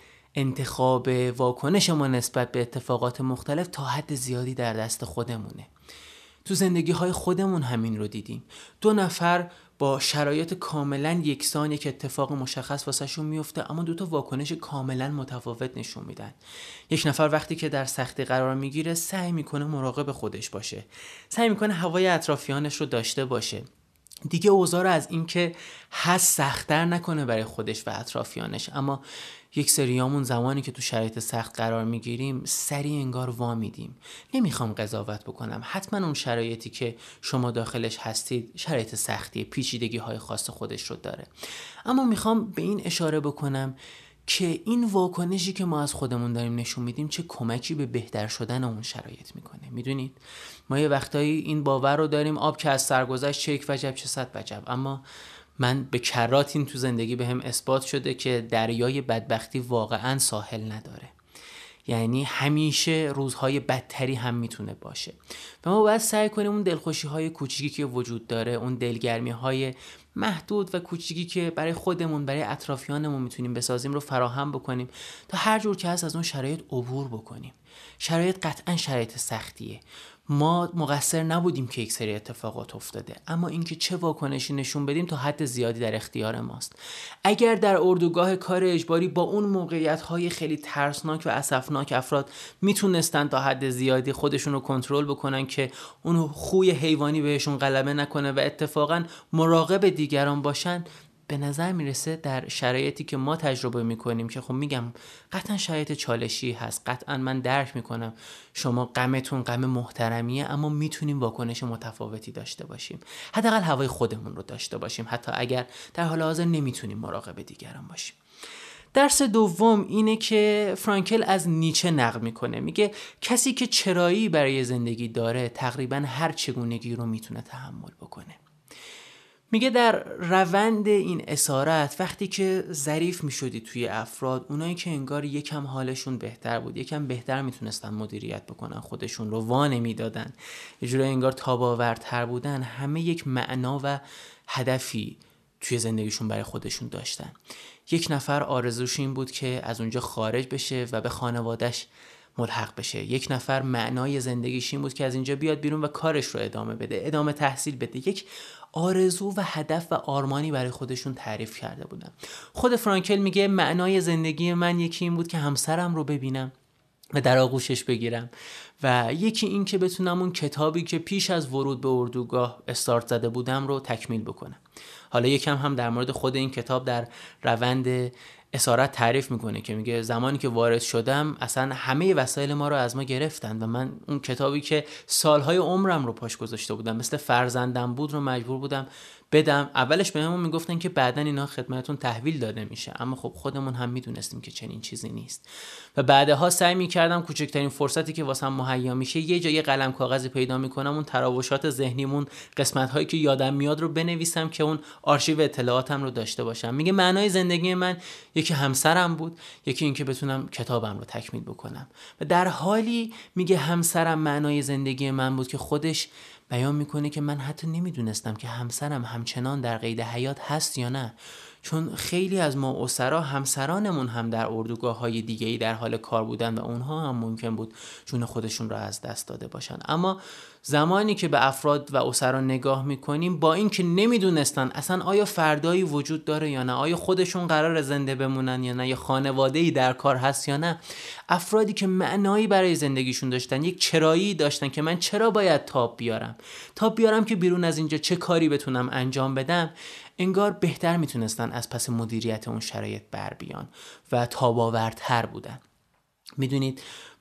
A: انتخاب واکنش ما نسبت به اتفاقات مختلف تا حد زیادی در دست خودمونه. تو زندگی های خودمون همین رو دیدیم. دو نفر با شرایط کاملا یکسان یک اتفاق مشخص واسه شون میفته، اما دو تا واکنش کاملا متفاوت نشون میدن. یک نفر وقتی که در سختی قرار میگیره سعی میکنه مراقب خودش باشه، سعی میکنه هوای اطرافیانش رو داشته باشه، دیگه اوضاع رو از این که هست سخت‌تر نکنه برای خودش و اطرافیانش. اما یک سریامون زمانی که تو شرایط سخت قرار میگیریم سریع انگار وا میدیم. نمیخوام قضاوت بکنم، حتما اون شرایطی که شما داخلش هستید شرایط سختیه، پیچیدگی های خاص خودش رو داره، اما میخوام به این اشاره بکنم که این واکنشی که ما از خودمون داریم نشون میدیم چه کمکی به بهتر شدن اون شرایط میکنه. میدونید ما یه وقتایی این باور رو داریم آب که از سر گذشت چه یک وجب چه صد وجب، اما من به کرات این تو زندگی به هم اثبات شده که دریای بدبختی واقعا ساحل نداره. یعنی همیشه روزهای بدتری هم میتونه باشه و ما باید سعی کنیم اون دلخوشی های کوچیکی که وجود داره، اون دلگرمی های محدود و کوچیکی که برای خودمون برای اطرافیانمون میتونیم بسازیم رو فراهم بکنیم تا هر جور که هست از اون شرایط عبور بکنیم. شرایط قطعا شرایط سختیه، ما مقصر نبودیم که یک سری اتفاقات افتاده، اما اینکه چه واکنشی نشون بدیم تا حد زیادی در اختیار ماست. اگر در اردوگاه کار اجباری با اون موقعیت‌های خیلی ترسناک و اسفناک افراد میتونستن تا حد زیادی خودشون رو کنترل بکنن که اون خوی حیوانی بهشون غلبه نکنه و اتفاقا مراقب دیگران باشن، به نظر میرسه در شرایطی که ما تجربه میکنیم که خب میگم قطعا شرایط چالشی هست، قطعا من درک میکنم شما غمتون غم محترمیه، اما میتونیم واکنش متفاوتی داشته باشیم، حداقل هوای خودمون رو داشته باشیم، حتی اگر در حال حاضر نمیتونیم مراقب دیگران باشیم. درس دوم اینه که فرانکل از نیچه نقل میکنه، میگه کسی که چرایی برای زندگی داره تقریبا هر چگونگی رو میتونه تحمل بکنه. میگه در روند این اسارت وقتی که ظریف میشدی توی افراد، اونایی که انگار یکم حالشون بهتر بود، یکم بهتر میتونستن مدیریت بکنن خودشون رو، وانه میدادن، یه جوری انگار تاباورتر بودن، همه یک معنا و هدفی توی زندگیشون برای خودشون داشتن. یک نفر آرزوش این بود که از اونجا خارج بشه و به خانواده‌اش ملحق بشه. یک نفر معنای زندگیش این بود که از اینجا بیاد بیرون و کارش رو ادامه بده، ادامه تحصیل بده. یک آرزو و هدف و آرمانی برای خودشون تعریف کرده بودن. خود فرانکل میگه معنای زندگی من یکی این بود که همسرم رو ببینم و در آغوشش بگیرم، و یکی این که بتونم اون کتابی که پیش از ورود به اردوگاه استارت زده بودم رو تکمیل بکنم. حالا یکم هم در مورد خود این کتاب در روند اسارت تعریف میکنه که میگه زمانی که وارد شدم اصلا همه وسایل ما رو از ما گرفتن و من اون کتابی که سالهای عمرم رو پاش گذاشته بودم، مثل فرزندم بود، رو مجبور بودم بدم. اولش بهمون میگفتن که بعداً اینا خدمتتون تحویل داده میشه، اما خب خودمون هم میدونستیم که چنین چیزی نیست و بعدها سعی میکردم کوچکترین فرصتی که واسم مهیا میشه یه جای قلم کاغذی پیدا میکنم، اون تراوشات ذهنیمون، قسمت هایی که یادم میاد رو بنویسم که اون آرشیو اطلاعاتم رو داشته باشم. میگه معنای زندگی من یکی همسرم بود، یکی این که بتونم کتابم رو تکمیل بکنم. و در حالی میگه همسرم معنای زندگی من بود که خودش بیان میکنه که من حتی نمیدونستم که همسرم همچنان در قید حیات هست یا نه، چون خیلی از ما اسرا همسرانمون هم در اردوگاه های دیگه‌ای در حال کار بودن و اونها هم ممکن بود جون خودشون را از دست داده باشن. اما زمانی که به افراد و اسرا نگاه میکنیم، با این که نمیدونستن اصلا آیا فردایی وجود داره یا نه، آیا خودشون قرار زنده بمونن یا نه، یا خانواده‌ای در کار هست یا نه، افرادی که معنایی برای زندگیشون داشتن، یک چرایی داشتن که من چرا باید تاب بیارم تاب بیارم که بیرون از اینجا چه کاری بتونم انجام بدم، انگار بهتر میتونستن از پس مدیریت اون شرایط بر بیان و تاباورتر بودن. میدونید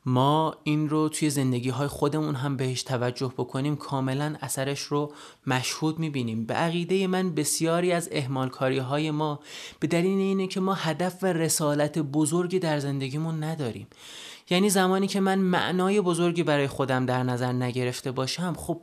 A: ما این رو توی زندگی های خودمون هم بهش توجه بکنیم کاملا اثرش رو مشهود میبینیم. به عقیده من بسیاری از اهمالکاری های ما به دلیل اینه که ما هدف و رسالت بزرگی در زندگیمون نداریم. یعنی زمانی که من معنای بزرگی برای خودم در نظر نگرفته باشم، خب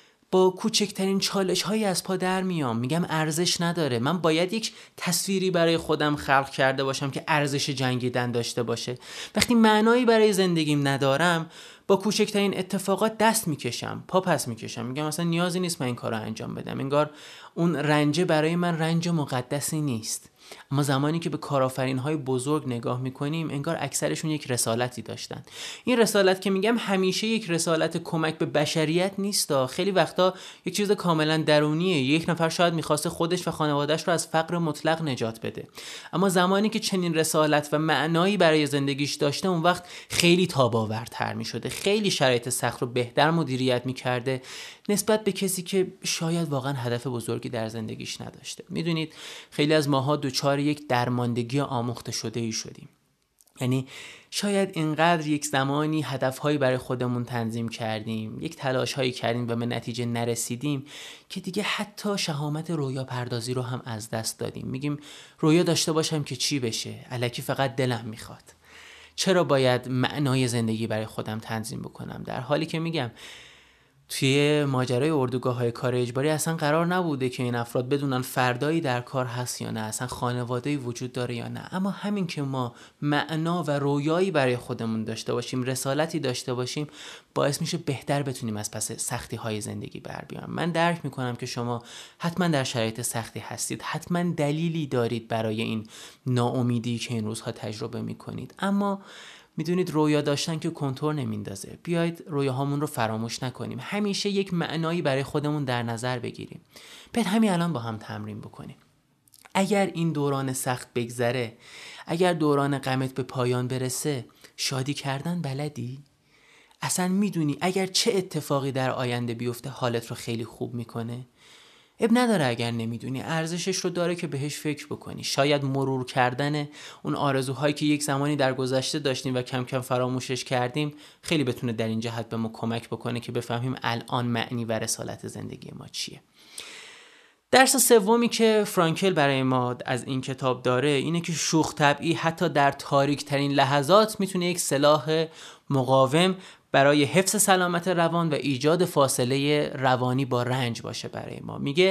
A: با کوچکترین چالش هایی از پا در میام، میگم ارزش نداره. من باید یک تصویری برای خودم خلق کرده باشم که ارزش جنگیدن داشته باشه. وقتی معنایی برای زندگیم ندارم، با کوچکترین اتفاقات دست میکشم، پا پس میکشم، میگم اصلا نیازی نیست من این کار رو انجام بدم، انگار اون رنج برای من رنج مقدسی نیست. اما زمانی که به کارآفرین‌های بزرگ نگاه می‌کنیم، انگار اکثرشون یک رسالتی داشتن. این رسالت که میگم همیشه یک رسالت کمک به بشریت نیست، خیلی وقتا یک چیز کاملا درونیه. یک نفر شاید می‌خواسته خودش و خانواده‌اش رو از فقر مطلق نجات بده، اما زمانی که چنین رسالت و معنایی برای زندگیش داشته، اون وقت خیلی تاب‌آورتر می‌شده، خیلی شرایط سخت رو بهتر مدیریت می‌کرده نسبت به کسی که شاید واقعا هدف بزرگی در زندگیش نداشته. میدونید خیلی از ماها دوچار یک درماندگی آموخته شده ای شدیم. یعنی شاید اینقدر یک زمانی هدفهایی برای خودمون تنظیم کردیم، یک تلاشهایی کردیم و به نتیجه نرسیدیم که دیگه حتی شهامت رویا پردازی رو هم از دست دادیم. میگیم رویا داشته باشم که چی بشه، الکی فقط دلم میخواد، چرا باید معنای زندگی برای خودم تنظیم بکنم، در حالی که میگم توی ماجرای اردوگاه‌های کار اجباری اصلا قرار نبوده که این افراد بدونن فردایی در کار هست یا نه، اصلا خانواده‌ای وجود داره یا نه. اما همین که ما معنا و رویایی برای خودمون داشته باشیم، رسالتی داشته باشیم، باعث میشه بهتر بتونیم از پس سختی‌های زندگی بر بیایم. من درک میکنم که شما حتما در شرایط سختی هستید، حتما دلیلی دارید برای این ناامیدی که این روزها تجربه میکنید، اما میدونید رویا داشتن که کنتور نمیندازه. بیایید رویاهامون رو فراموش نکنیم، همیشه یک معنایی برای خودمون در نظر بگیریم. بیایید همین الان با هم تمرین بکنیم. اگر این دوران سخت بگذره، اگر دوران غمت به پایان برسه، شادی کردن بلدی؟ اصلا میدونی اگر چه اتفاقی در آینده بیفته حالت رو خیلی خوب میکنه؟ اب نداره اگر نمیدونی، ارزشش رو داره که بهش فکر بکنی. شاید مرور کردن اون آرزوهایی که یک زمانی در گذشته داشتیم و کم کم فراموشش کردیم خیلی بتونه در این جهت به ما کمک بکنه که بفهمیم الان معنی و رسالت زندگی ما چیه. درس سومی که فرانکل برای ما از این کتاب داره اینه که شوخ طبعی حتی در تاریک ترین لحظات میتونه یک سلاح مقاوم برای حفظ سلامت روان و ایجاد فاصله روانی با رنج باشه برای ما. میگه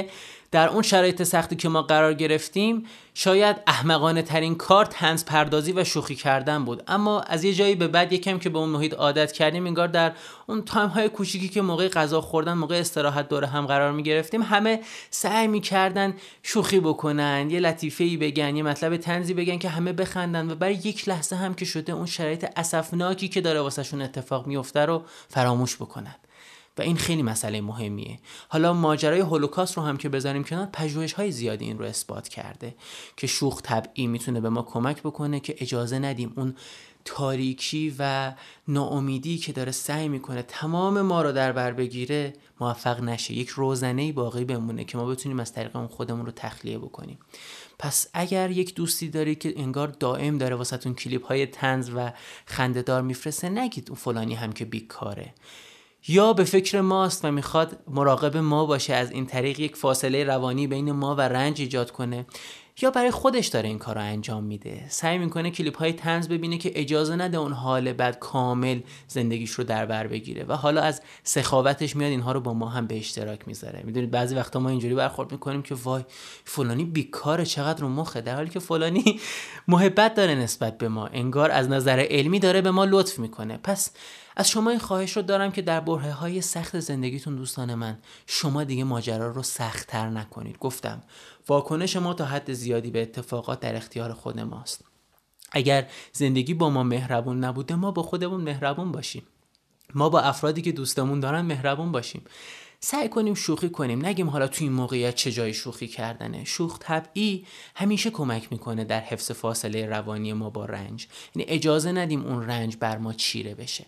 A: در اون شرایط سختی که ما قرار گرفتیم شاید احمقانه ترین کار طنز پردازی و شوخی کردن بود، اما از یه جایی به بعد یکم که به اون محیط عادت کردیم، انگار در اون تایم های کوچیکی که موقع غذا خوردن، موقع استراحت دور هم قرار می گرفتیم، همه سعی میکردن شوخی بکنن، یه لطیفه‌ای بگن، یه مطلب طنزی بگن که همه بخندن و برای یک لحظه هم که شده اون شرایط اسفناکی که داره واسهشون اتفاق میفته رو فراموش بکنن. و این خیلی مسئله مهمیه. حالا ماجرای هولوکاست رو هم که بذاریم کنار، پژوهش‌های زیادی این رو اثبات کرده که شوخ طبعی میتونه به ما کمک بکنه که اجازه ندیم اون تاریکی و ناامیدی که داره سعی میکنه تمام ما رو در بر بگیره موفق نشه، یک روزنه‌ای باقی بمونه که ما بتونیم از طریق اون خودمون رو تخلیه بکنیم. پس اگر یک دوستی داری که انگار دائم داره واسهتون کلیپ‌های طنز و خنده‌دار میفرسته، نگید اون فلانی هم که بیکاره، یا به فکر ماست و میخواد مراقب ما باشه، از این طریق یک فاصله روانی بین ما و رنج ایجاد کنه، یا برای خودش داره این کار رو انجام میده، سعی میکنه کلیپ های طنز ببینه که اجازه نده اون حال بد کامل زندگیش رو در بر بگیره و حالا از سخاوتش میاد اینها رو با ما هم به اشتراک میذاره. میدونید بعضی وقتا ما اینجوری برخورد میکنیم که وای فلانی بیکاره، چقدر رو مخه، در حالی که فلانی محبت داره نسبت به ما، انگار از نظر علمی داره به ما لطف میکنه. پس از شما این خواهش رو دارم که در برهه‌های سخت زندگیتون دوستان من، شما دیگه ماجرا رو سخت‌تر نکنید. گفتم واکنش ما تا حد زیادی به اتفاقات در اختیار خود ماست. اگر زندگی با ما مهربون نبوده، ما با خودمون مهربون باشیم. ما با افرادی که دوستمون دارن مهربون باشیم. سعی کنیم شوخی کنیم، نگیم حالا توی این موقعیت چه جای شوخی کردنه. شوخ طبعی همیشه کمک میکنه در حفظ فاصله روانی ما با رنج. یعنی اجازه ندیم اون رنج بر ما چیره بشه.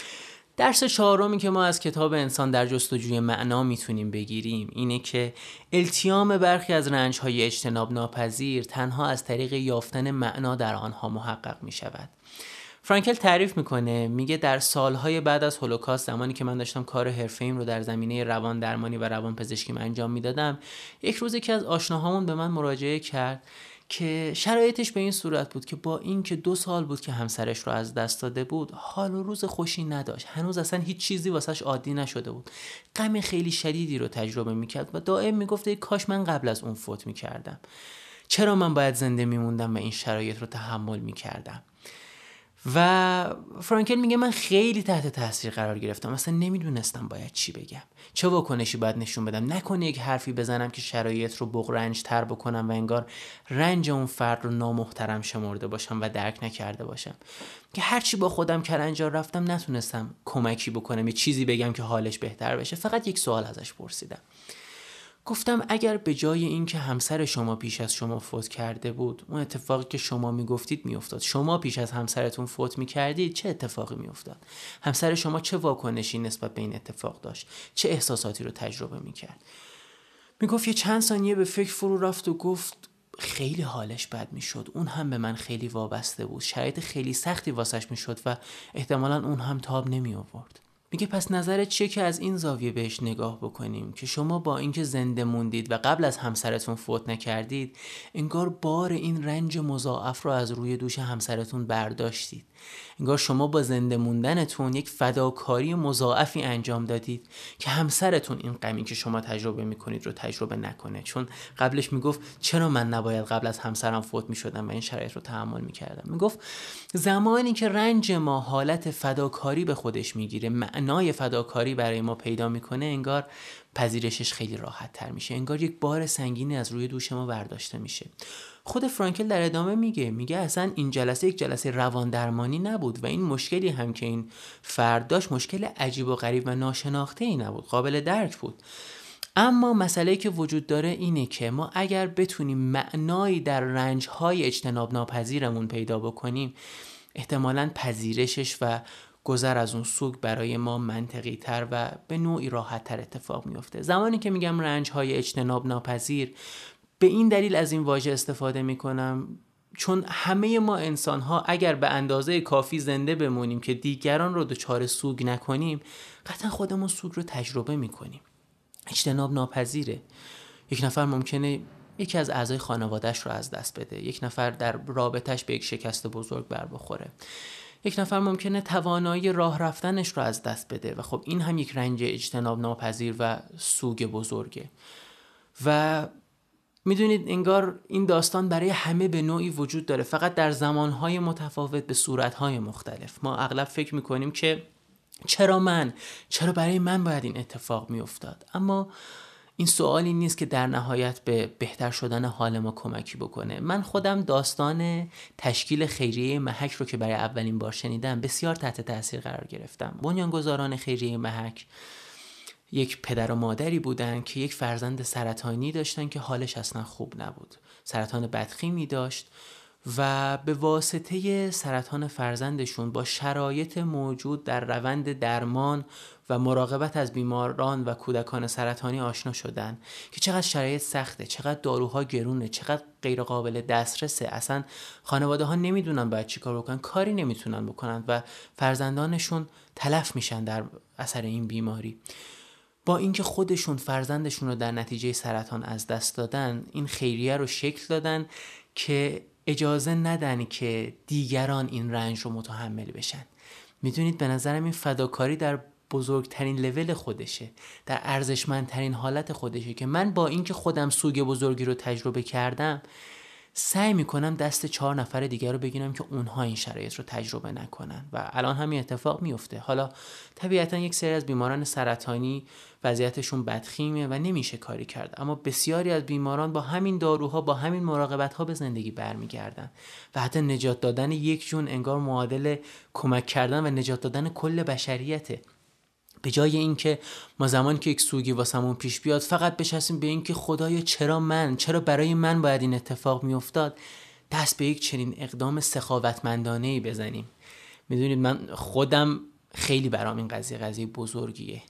A: درس چهارمی که ما از کتاب انسان در جستجوی معنا میتونیم بگیریم اینه که التیام برخی از رنج‌های اجتناب ناپذیر تنها از طریق یافتن معنا در آنها محقق میشود. فرانکل تعریف میکنه، میگه در سالهای بعد از هولوکاست، زمانی که من داشتم کار حرفه‌ایم رو در زمینه روان درمانی و روان پزشکی انجام میدادم، یک روز یکی از آشناهامون به من مراجعه کرد که شرایطش به این صورت بود که با این که دو سال بود که همسرش رو از دست داده بود، حال و روز خوشی نداشت، هنوز اصلا هیچ چیزی واسش عادی نشده بود، غم خیلی شدیدی رو تجربه میکرد و دائم میگفت ای کاش من قبل از اون فوت میکردم، چرا من باید زنده میموندم و این شرایط رو تحمل میکردم. و فرانکل میگه من خیلی تحت تاثیر قرار گرفتم، اصلا نمیدونستم باید چی بگم، چه واکنشی باید نشون بدم، نکنه یک حرفی بزنم که شرایط رو بغرنج تر بکنم و انگار رنج اون فرد رو نامحترم شمرده باشم و درک نکرده باشم، که هرچی با خودم کلنجار رفتم نتونستم کمکی بکنم، یه چیزی بگم که حالش بهتر بشه. فقط یک سوال ازش پرسیدم، گفتم اگر به جای این که همسر شما پیش از شما فوت کرده بود، اون اتفاقی که شما میگفتید میافتاد، شما پیش از همسرتون فوت میکردید، چه اتفاقی میافتاد؟ همسر شما چه واکنشی نسبت به این اتفاق داشت؟ چه احساساتی رو تجربه میکرد؟ میگفت یه چند ثانیه به فکر فرو رفت و گفت خیلی حالش بد میشد، اون هم به من خیلی وابسته بود، شرایط خیلی سختی واسش میشد و احتمالاً اون هم تاب نمی آورد. میگه پس نظرت چیه که از این زاویه بهش نگاه بکنیم که شما با اینکه زنده موندید و قبل از همسرتون فوت نکردید، انگار بار این رنج مضاعف رو از روی دوش همسرتون برداشتید، انگار شما با زنده موندنتون یک فداکاری مضاعفی انجام دادید که همسرتون این غمی که شما تجربه میکنید رو تجربه نکنه. چون قبلش میگفت چرا من نباید قبل از همسرم فوت میشدم و این شرایط رو تحمل میکردم. میگفت زمانی که رنج ما حالت فداکاری به خودش میگیره، معنای فداکاری برای ما پیدا میکنه، انگار پذیرشش خیلی راحت تر میشه، انگار یک بار سنگینی از روی دوش ما برداشته میشه. خود فرانکل در ادامه میگه میگه اصلا این جلسه یک جلسه روان درمانی نبود و این مشکلی هم که این فرد داشت مشکل عجیب و غریب و ناشناخته‌ای نبود، قابل درک بود. اما مسئله‌ای که وجود داره اینه که ما اگر بتونیم معنایی در رنج‌های اجتناب ناپذیرمون پیدا بکنیم، احتمالاً پذیرشش و گذر از اون سوگ برای ما منطقی تر و به نوعی راحت تر اتفاق میفته. زمانی که میگم رنج‌های اجتناب ناپذیر، به این دلیل از این واژه استفاده میکنم چون همه ما انسان‌ها اگر به اندازه کافی زنده بمونیم که دیگران رو دچار سوگ نکنیم، قطعا خودمون سوگ رو تجربه میکنیم. اجتناب ناپذیره. یک نفر ممکنه یکی از اعضای خانواده‌اش رو از دست بده، یک نفر در رابطه‌اش به یک شکست بزرگ بر بخوره، یک نفر ممکنه توانایی راه رفتنش رو از دست بده و خب این هم یک رنج اجتناب ناپذیر و سوگ بزرگه. و میدونید انگار این داستان برای همه به نوعی وجود داره، فقط در زمانهای متفاوت به صورتهای مختلف. ما اغلب فکر میکنیم که چرا من؟ چرا برای من باید این اتفاق میافتاد؟ اما این سوالی نیست که در نهایت به بهتر شدن حال ما کمکی بکنه. من خودم داستان تشکیل خیریه محک رو که برای اولین بار شنیدم بسیار تحت تاثیر قرار گرفتم. بنیانگذاران خیریه محک یک پدر و مادری بودن که یک فرزند سرطانی داشتن که حالش اصلا خوب نبود. سرطان بدخیمی داشت و به واسطه سرطان فرزندشون با شرایط موجود در روند درمان و مراقبت از بیماران و کودکان سرطانی آشنا شدن که چقدر شرایط سخته، چقدر داروها گرونه، چقدر غیر قابل دسترسه. اصلا خانواده ها نمیدونن باید چی کار بکنن، کاری نمیتونن بکنن و فرزندانشون تلف میشن در اثر این بیماری. با اینکه خودشون فرزندشون رو در نتیجه سرطان از دست دادن، این خیریه رو شکل دادن که اجازه ندن که دیگران این رنج رو متحمل بشن. میدونید به نظرم این فداکاری در بزرگترین لول خودشه، در ارزشمندترین حالت خودشه که من با اینکه خودم سوگ بزرگی رو تجربه کردم سعی میکنم دست چهار نفر دیگر رو بگیرم که اونها این شرایط رو تجربه نکنن و الان همین اتفاق میفته. حالا طبیعتا یک سری از بیماران سرطانی وضعیتشون بدخیمه و نمیشه کاری کرد، اما بسیاری از بیماران با همین داروها، با همین مراقبت‌ها به زندگی برمیگردن و حتی نجات دادن یک جون انگار معادل کمک کردن و نجات دادن کل بشریته. به جای اینکه ما زمانی که یک سوگی واسمون پیش بیاد فقط بشستیم به اینکه خدایا چرا من، چرا برای من باید این اتفاق میافتاد، دست به یک چنین اقدام سخاوتمندانه‌ای بزنیم. میدونید من خودم خیلی برام این قضیه قضیه بزرگیه.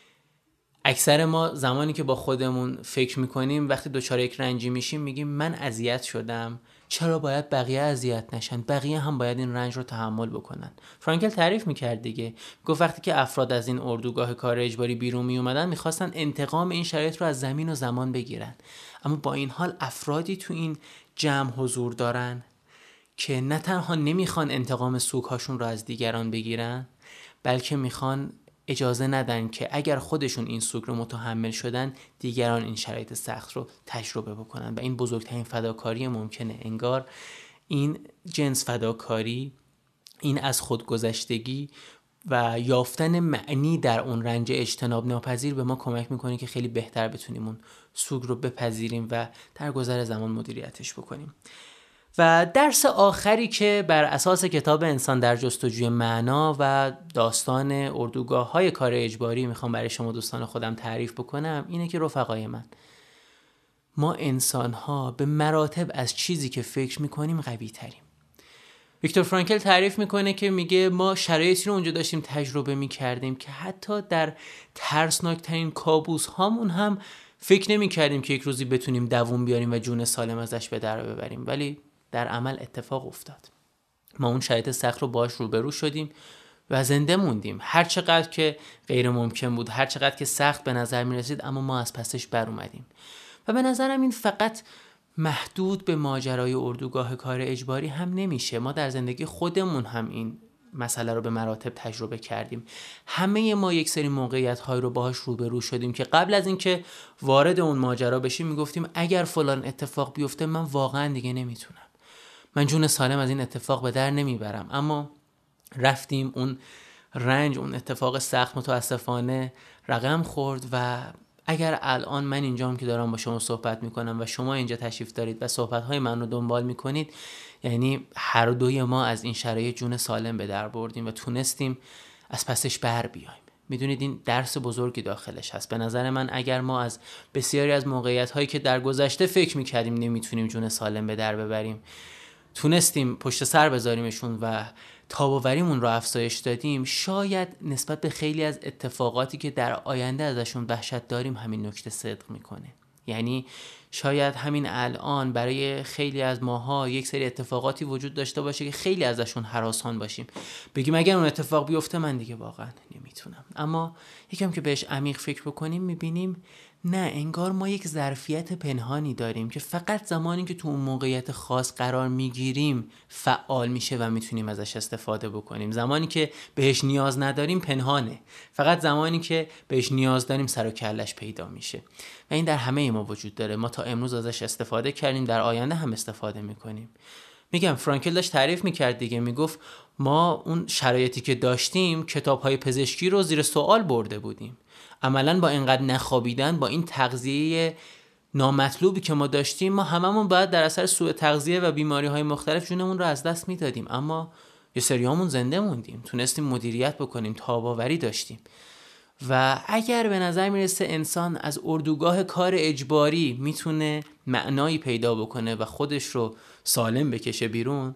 A: اکثر ما زمانی که با خودمون فکر میکنیم وقتی دچار یک رنجی میشیم میگیم من اذیت شدم، چرا باید بقیه اذیت نشن؟ بقیه هم باید این رنج رو تحمل بکنن. فرانکل تعریف میکرد دیگه، گفت وقتی که افراد از این اردوگاه کار اجباری بیرون می اومدن میخواستن انتقام این شرایط رو از زمین و زمان بگیرن، اما با این حال افرادی تو این جمع حضور دارن که نه تنها نمیخوان انتقام سوگ‌هاشون رو از دیگران بگیرن، بلکه میخوان اجازه ندن که اگر خودشون این سوگ رو متحمل شدن دیگران این شرایط سخت رو تجربه بکنن و این بزرگترین فداکاری ممکنه. انگار این جنس فداکاری، این از خودگذشتگی و یافتن معنی در اون رنج اجتناب ناپذیر به ما کمک میکنه که خیلی بهتر بتونیم اون سوگ رو بپذیریم و در گذر زمان مدیریتش بکنیم. و درس آخری که بر اساس کتاب انسان در جستجوی معنا و داستان اردوگاه‌های کار اجباری میخوام برای شما دوستان خودم تعریف بکنم اینه که رفقای من، ما انسان‌ها به مراتب از چیزی که فکر میکنیم قوی تریم. ویکتور فرانکل تعریف میکنه که میگه ما شرایطی رو اونجا داشتیم تجربه میکردیم که حتی در ترسناکترین کابوس هامون هم فکر نمیکردیم که یک روزی بتونیم دووم بیاریم و جون سالم ازش به در ببریم، ولی در عمل اتفاق افتاد. ما اون شرایط سخت رو باهاش روبرو شدیم و زنده موندیم. هر چقدر که غیر ممکن بود، هر چقدر که سخت به نظر می رسید، اما ما از پسش بر اومدیم. و به نظرم این فقط محدود به ماجرای اردوگاه کار اجباری هم نمیشه. ما در زندگی خودمون هم این مسئله رو به مراتب تجربه کردیم. همه ما یک سری موقعیت‌های رو باهاش روبرو شدیم که قبل از اینکه وارد اون ماجرا بشیم میگفتیم اگر فلان اتفاق بیفته من واقعا دیگه نمیتونم، من جون سالم از این اتفاق به در نمیبرم. اما رفتیم، اون رنج، اون اتفاق سخت متاسفانه رقم خورد و اگر الان من اینجام که دارم با شما صحبت میکنم و شما اینجا تشریف دارید و صحبت‌های من رو دنبال میکنید، یعنی هر دوی ما از این شرایط جون سالم به در بردیم و تونستیم از پسش بر بیایم. میدونید این درس بزرگی داخلش هست. به نظر من اگر ما از بسیاری از موقعیت‌هایی که در گذشته فکر میکردیم نمیتونیم جون سالم به در ببریم، تونستیم پشت سر بذاریمشون و تاباوریمون رو افزایش دادیم، شاید نسبت به خیلی از اتفاقاتی که در آینده ازشون وحشت داریم همین نکته صدق میکنه. یعنی شاید همین الان برای خیلی از ماها یک سری اتفاقاتی وجود داشته باشه که خیلی ازشون هراسان باشیم، بگیم اگر اون اتفاق بیفته من دیگه واقعا نمیتونم. اما یکم که بهش عمیق فکر بکنیم میبینیم نه، انگار ما یک ظرفیت پنهانی داریم که فقط زمانی که تو اون موقعیت خاص قرار میگیریم فعال میشه و میتونیم ازش استفاده بکنیم. زمانی که بهش نیاز نداریم پنهانه، فقط زمانی که بهش نیاز داریم سر و کلش پیدا میشه و این در همه ما وجود داره. ما تا امروز ازش استفاده کردیم، در آینده هم استفاده میکنیم. میگم فرانکل داشت تعریف میکرد دیگه، میگفت ما اون شرایطی که داشتیم کتاب‌های پزشکی رو زیر سوال برده بودیم. عملاً با اینقدر نخوابیدن، با این تغذیه نامطلوبی که ما داشتیم، ما هممون باید در اثر سوء تغذیه و بیماری‌های مختلف جونمون رو از دست میدادیم، اما یه سریامون زنده موندیم، تونستیم مدیریت بکنیم، تاباوری داشتیم. و اگر به نظر میرسه انسان از اردوگاه کار اجباری میتونه معنایی پیدا بکنه و خودش رو سالم بکشه بیرون،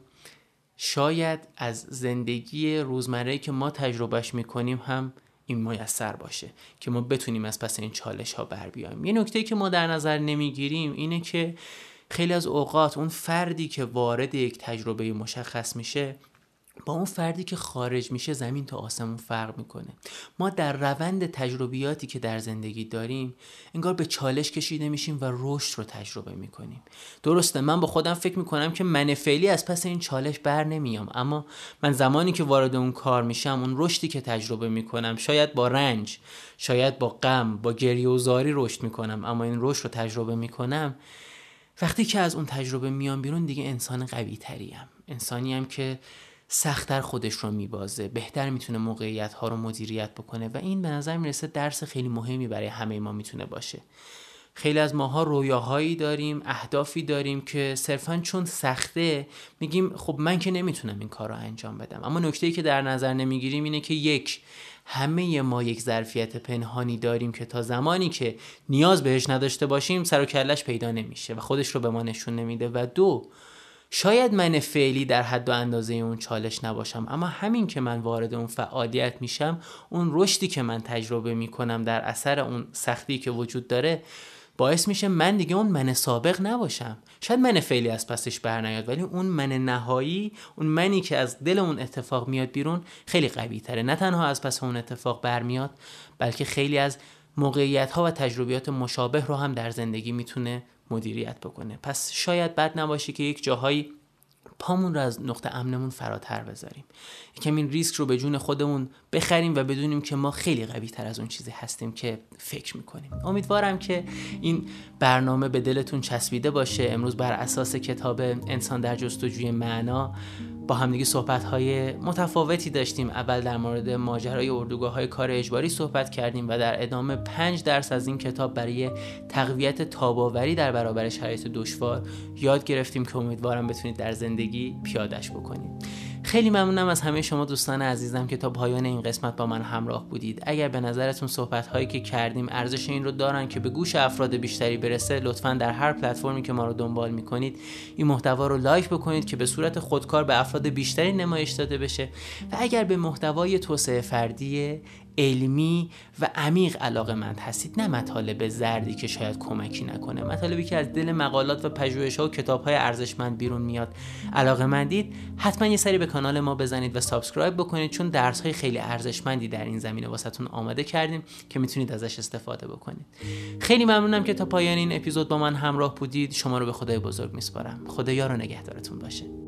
A: شاید از زندگی روزمره‌ای که ما تجربهش میکنیم هم این میسر باشه که ما بتونیم از پس این چالش ها بر بیایم. یه نکته‌ای که ما در نظر نمیگیریم اینه که خیلی از اوقات اون فردی که وارد یک تجربه مشخص میشه با اون فردی که خارج میشه زمین تا آسمون فرق میکنه. ما در روند تجربیاتی که در زندگی داریم انگار به چالش کشیده میشیم و رشد رو تجربه میکنیم. درسته من با خودم فکر میکنم که من فعلی از پس این چالش بر نمیام، اما من زمانی که وارد اون کار میشم اون رشدی که تجربه میکنم، شاید با رنج، شاید با غم، با گریه و زاری رشد میکنم، اما این رشد رو تجربه میکنم. وقتی که از اون تجربه میام بیرون دیگه انسان قوی تریم، انسانی هم که سخت‌تر خودش رو میبازه، بهتر میتونه موقعیت ها رو مدیریت بکنه و این به نظر میرسه درس خیلی مهمی برای همه ما میتونه باشه. خیلی از ماها رویاهایی داریم، اهدافی داریم که صرفاً چون سخته میگیم خب من که نمیتونم این کار رو انجام بدم، اما نکته‌ای که در نظر نمیگیریم اینه که یک، همه ما یک ظرفیت پنهانی داریم که تا زمانی که نیاز بهش نداشته باشیم سر و کلش پیدا نمیشه و خودش رو به ما نشون نمیده. و دو، شاید من فعلی در حد و اندازه اون چالش نباشم، اما همین که من وارد اون فعالیت میشم، اون رشدی که من تجربه میکنم در اثر اون سختی که وجود داره باعث میشه من دیگه اون من سابق نباشم. شاید من فعلی از پسش بر نیاد، ولی اون من نهایی، اون منی که از دل اون اتفاق میاد بیرون خیلی قوی تره. نه تنها از پس اون اتفاق برمیاد، بلکه خیلی از موقعیت ها و تجربیات مشابه رو هم در زندگی میتونه مدیریت بکنه. پس شاید بد نباشه که یک جاهایی پامون رو از نقطه امنمون فراتر بذاریم، یکم این ریسک رو به جون خودمون بخریم و بدونیم که ما خیلی قوی تر از اون چیزی هستیم که فکر میکنیم. امیدوارم که این برنامه به دلتون چسبیده باشه. امروز بر اساس کتاب انسان در جستجوی معنا با همدیگه صحبت‌های متفاوتی داشتیم. اول در مورد ماجرای اردوگاه‌های کار اجباری صحبت کردیم و در ادامه پنج درس از این کتاب برای تقویت تاباوری در برابر شرایط دشوار یاد گرفتیم که امیدوارم بتونید در زندگی پیاده‌اش بکنید. خیلی ممنونم از همه شما دوستان عزیزم که تا پایان این قسمت با من همراه بودید. اگر به نظرتون صحبت‌هایی که کردیم ارزش این رو دارن که به گوش افراد بیشتری برسه، لطفاً در هر پلتفرمی که ما رو دنبال می‌کنید این محتوا رو لایک بکنید که به صورت خودکار به افراد بیشتری نمایش داده بشه. و اگر به محتوای توسعه فردی علمی و عمیق علاقه‌مند هستید، نه مطالب زردی که شاید کمکی نکنه، مطالبی که از دل مقالات و پژوهش‌ها و کتاب‌های ارزشمند بیرون میاد علاقه‌مندید، حتما یه سری به کانال ما بزنید و سابسکرایب بکنید، چون درس‌های خیلی ارزشمندی در این زمینه واسهتون آماده کردیم که میتونید ازش استفاده بکنید. خیلی ممنونم که تا پایان این اپیزود با من همراه بودید. شما رو به خدای بزرگ میسپارم. خدا یار و نگهدارتون باشه.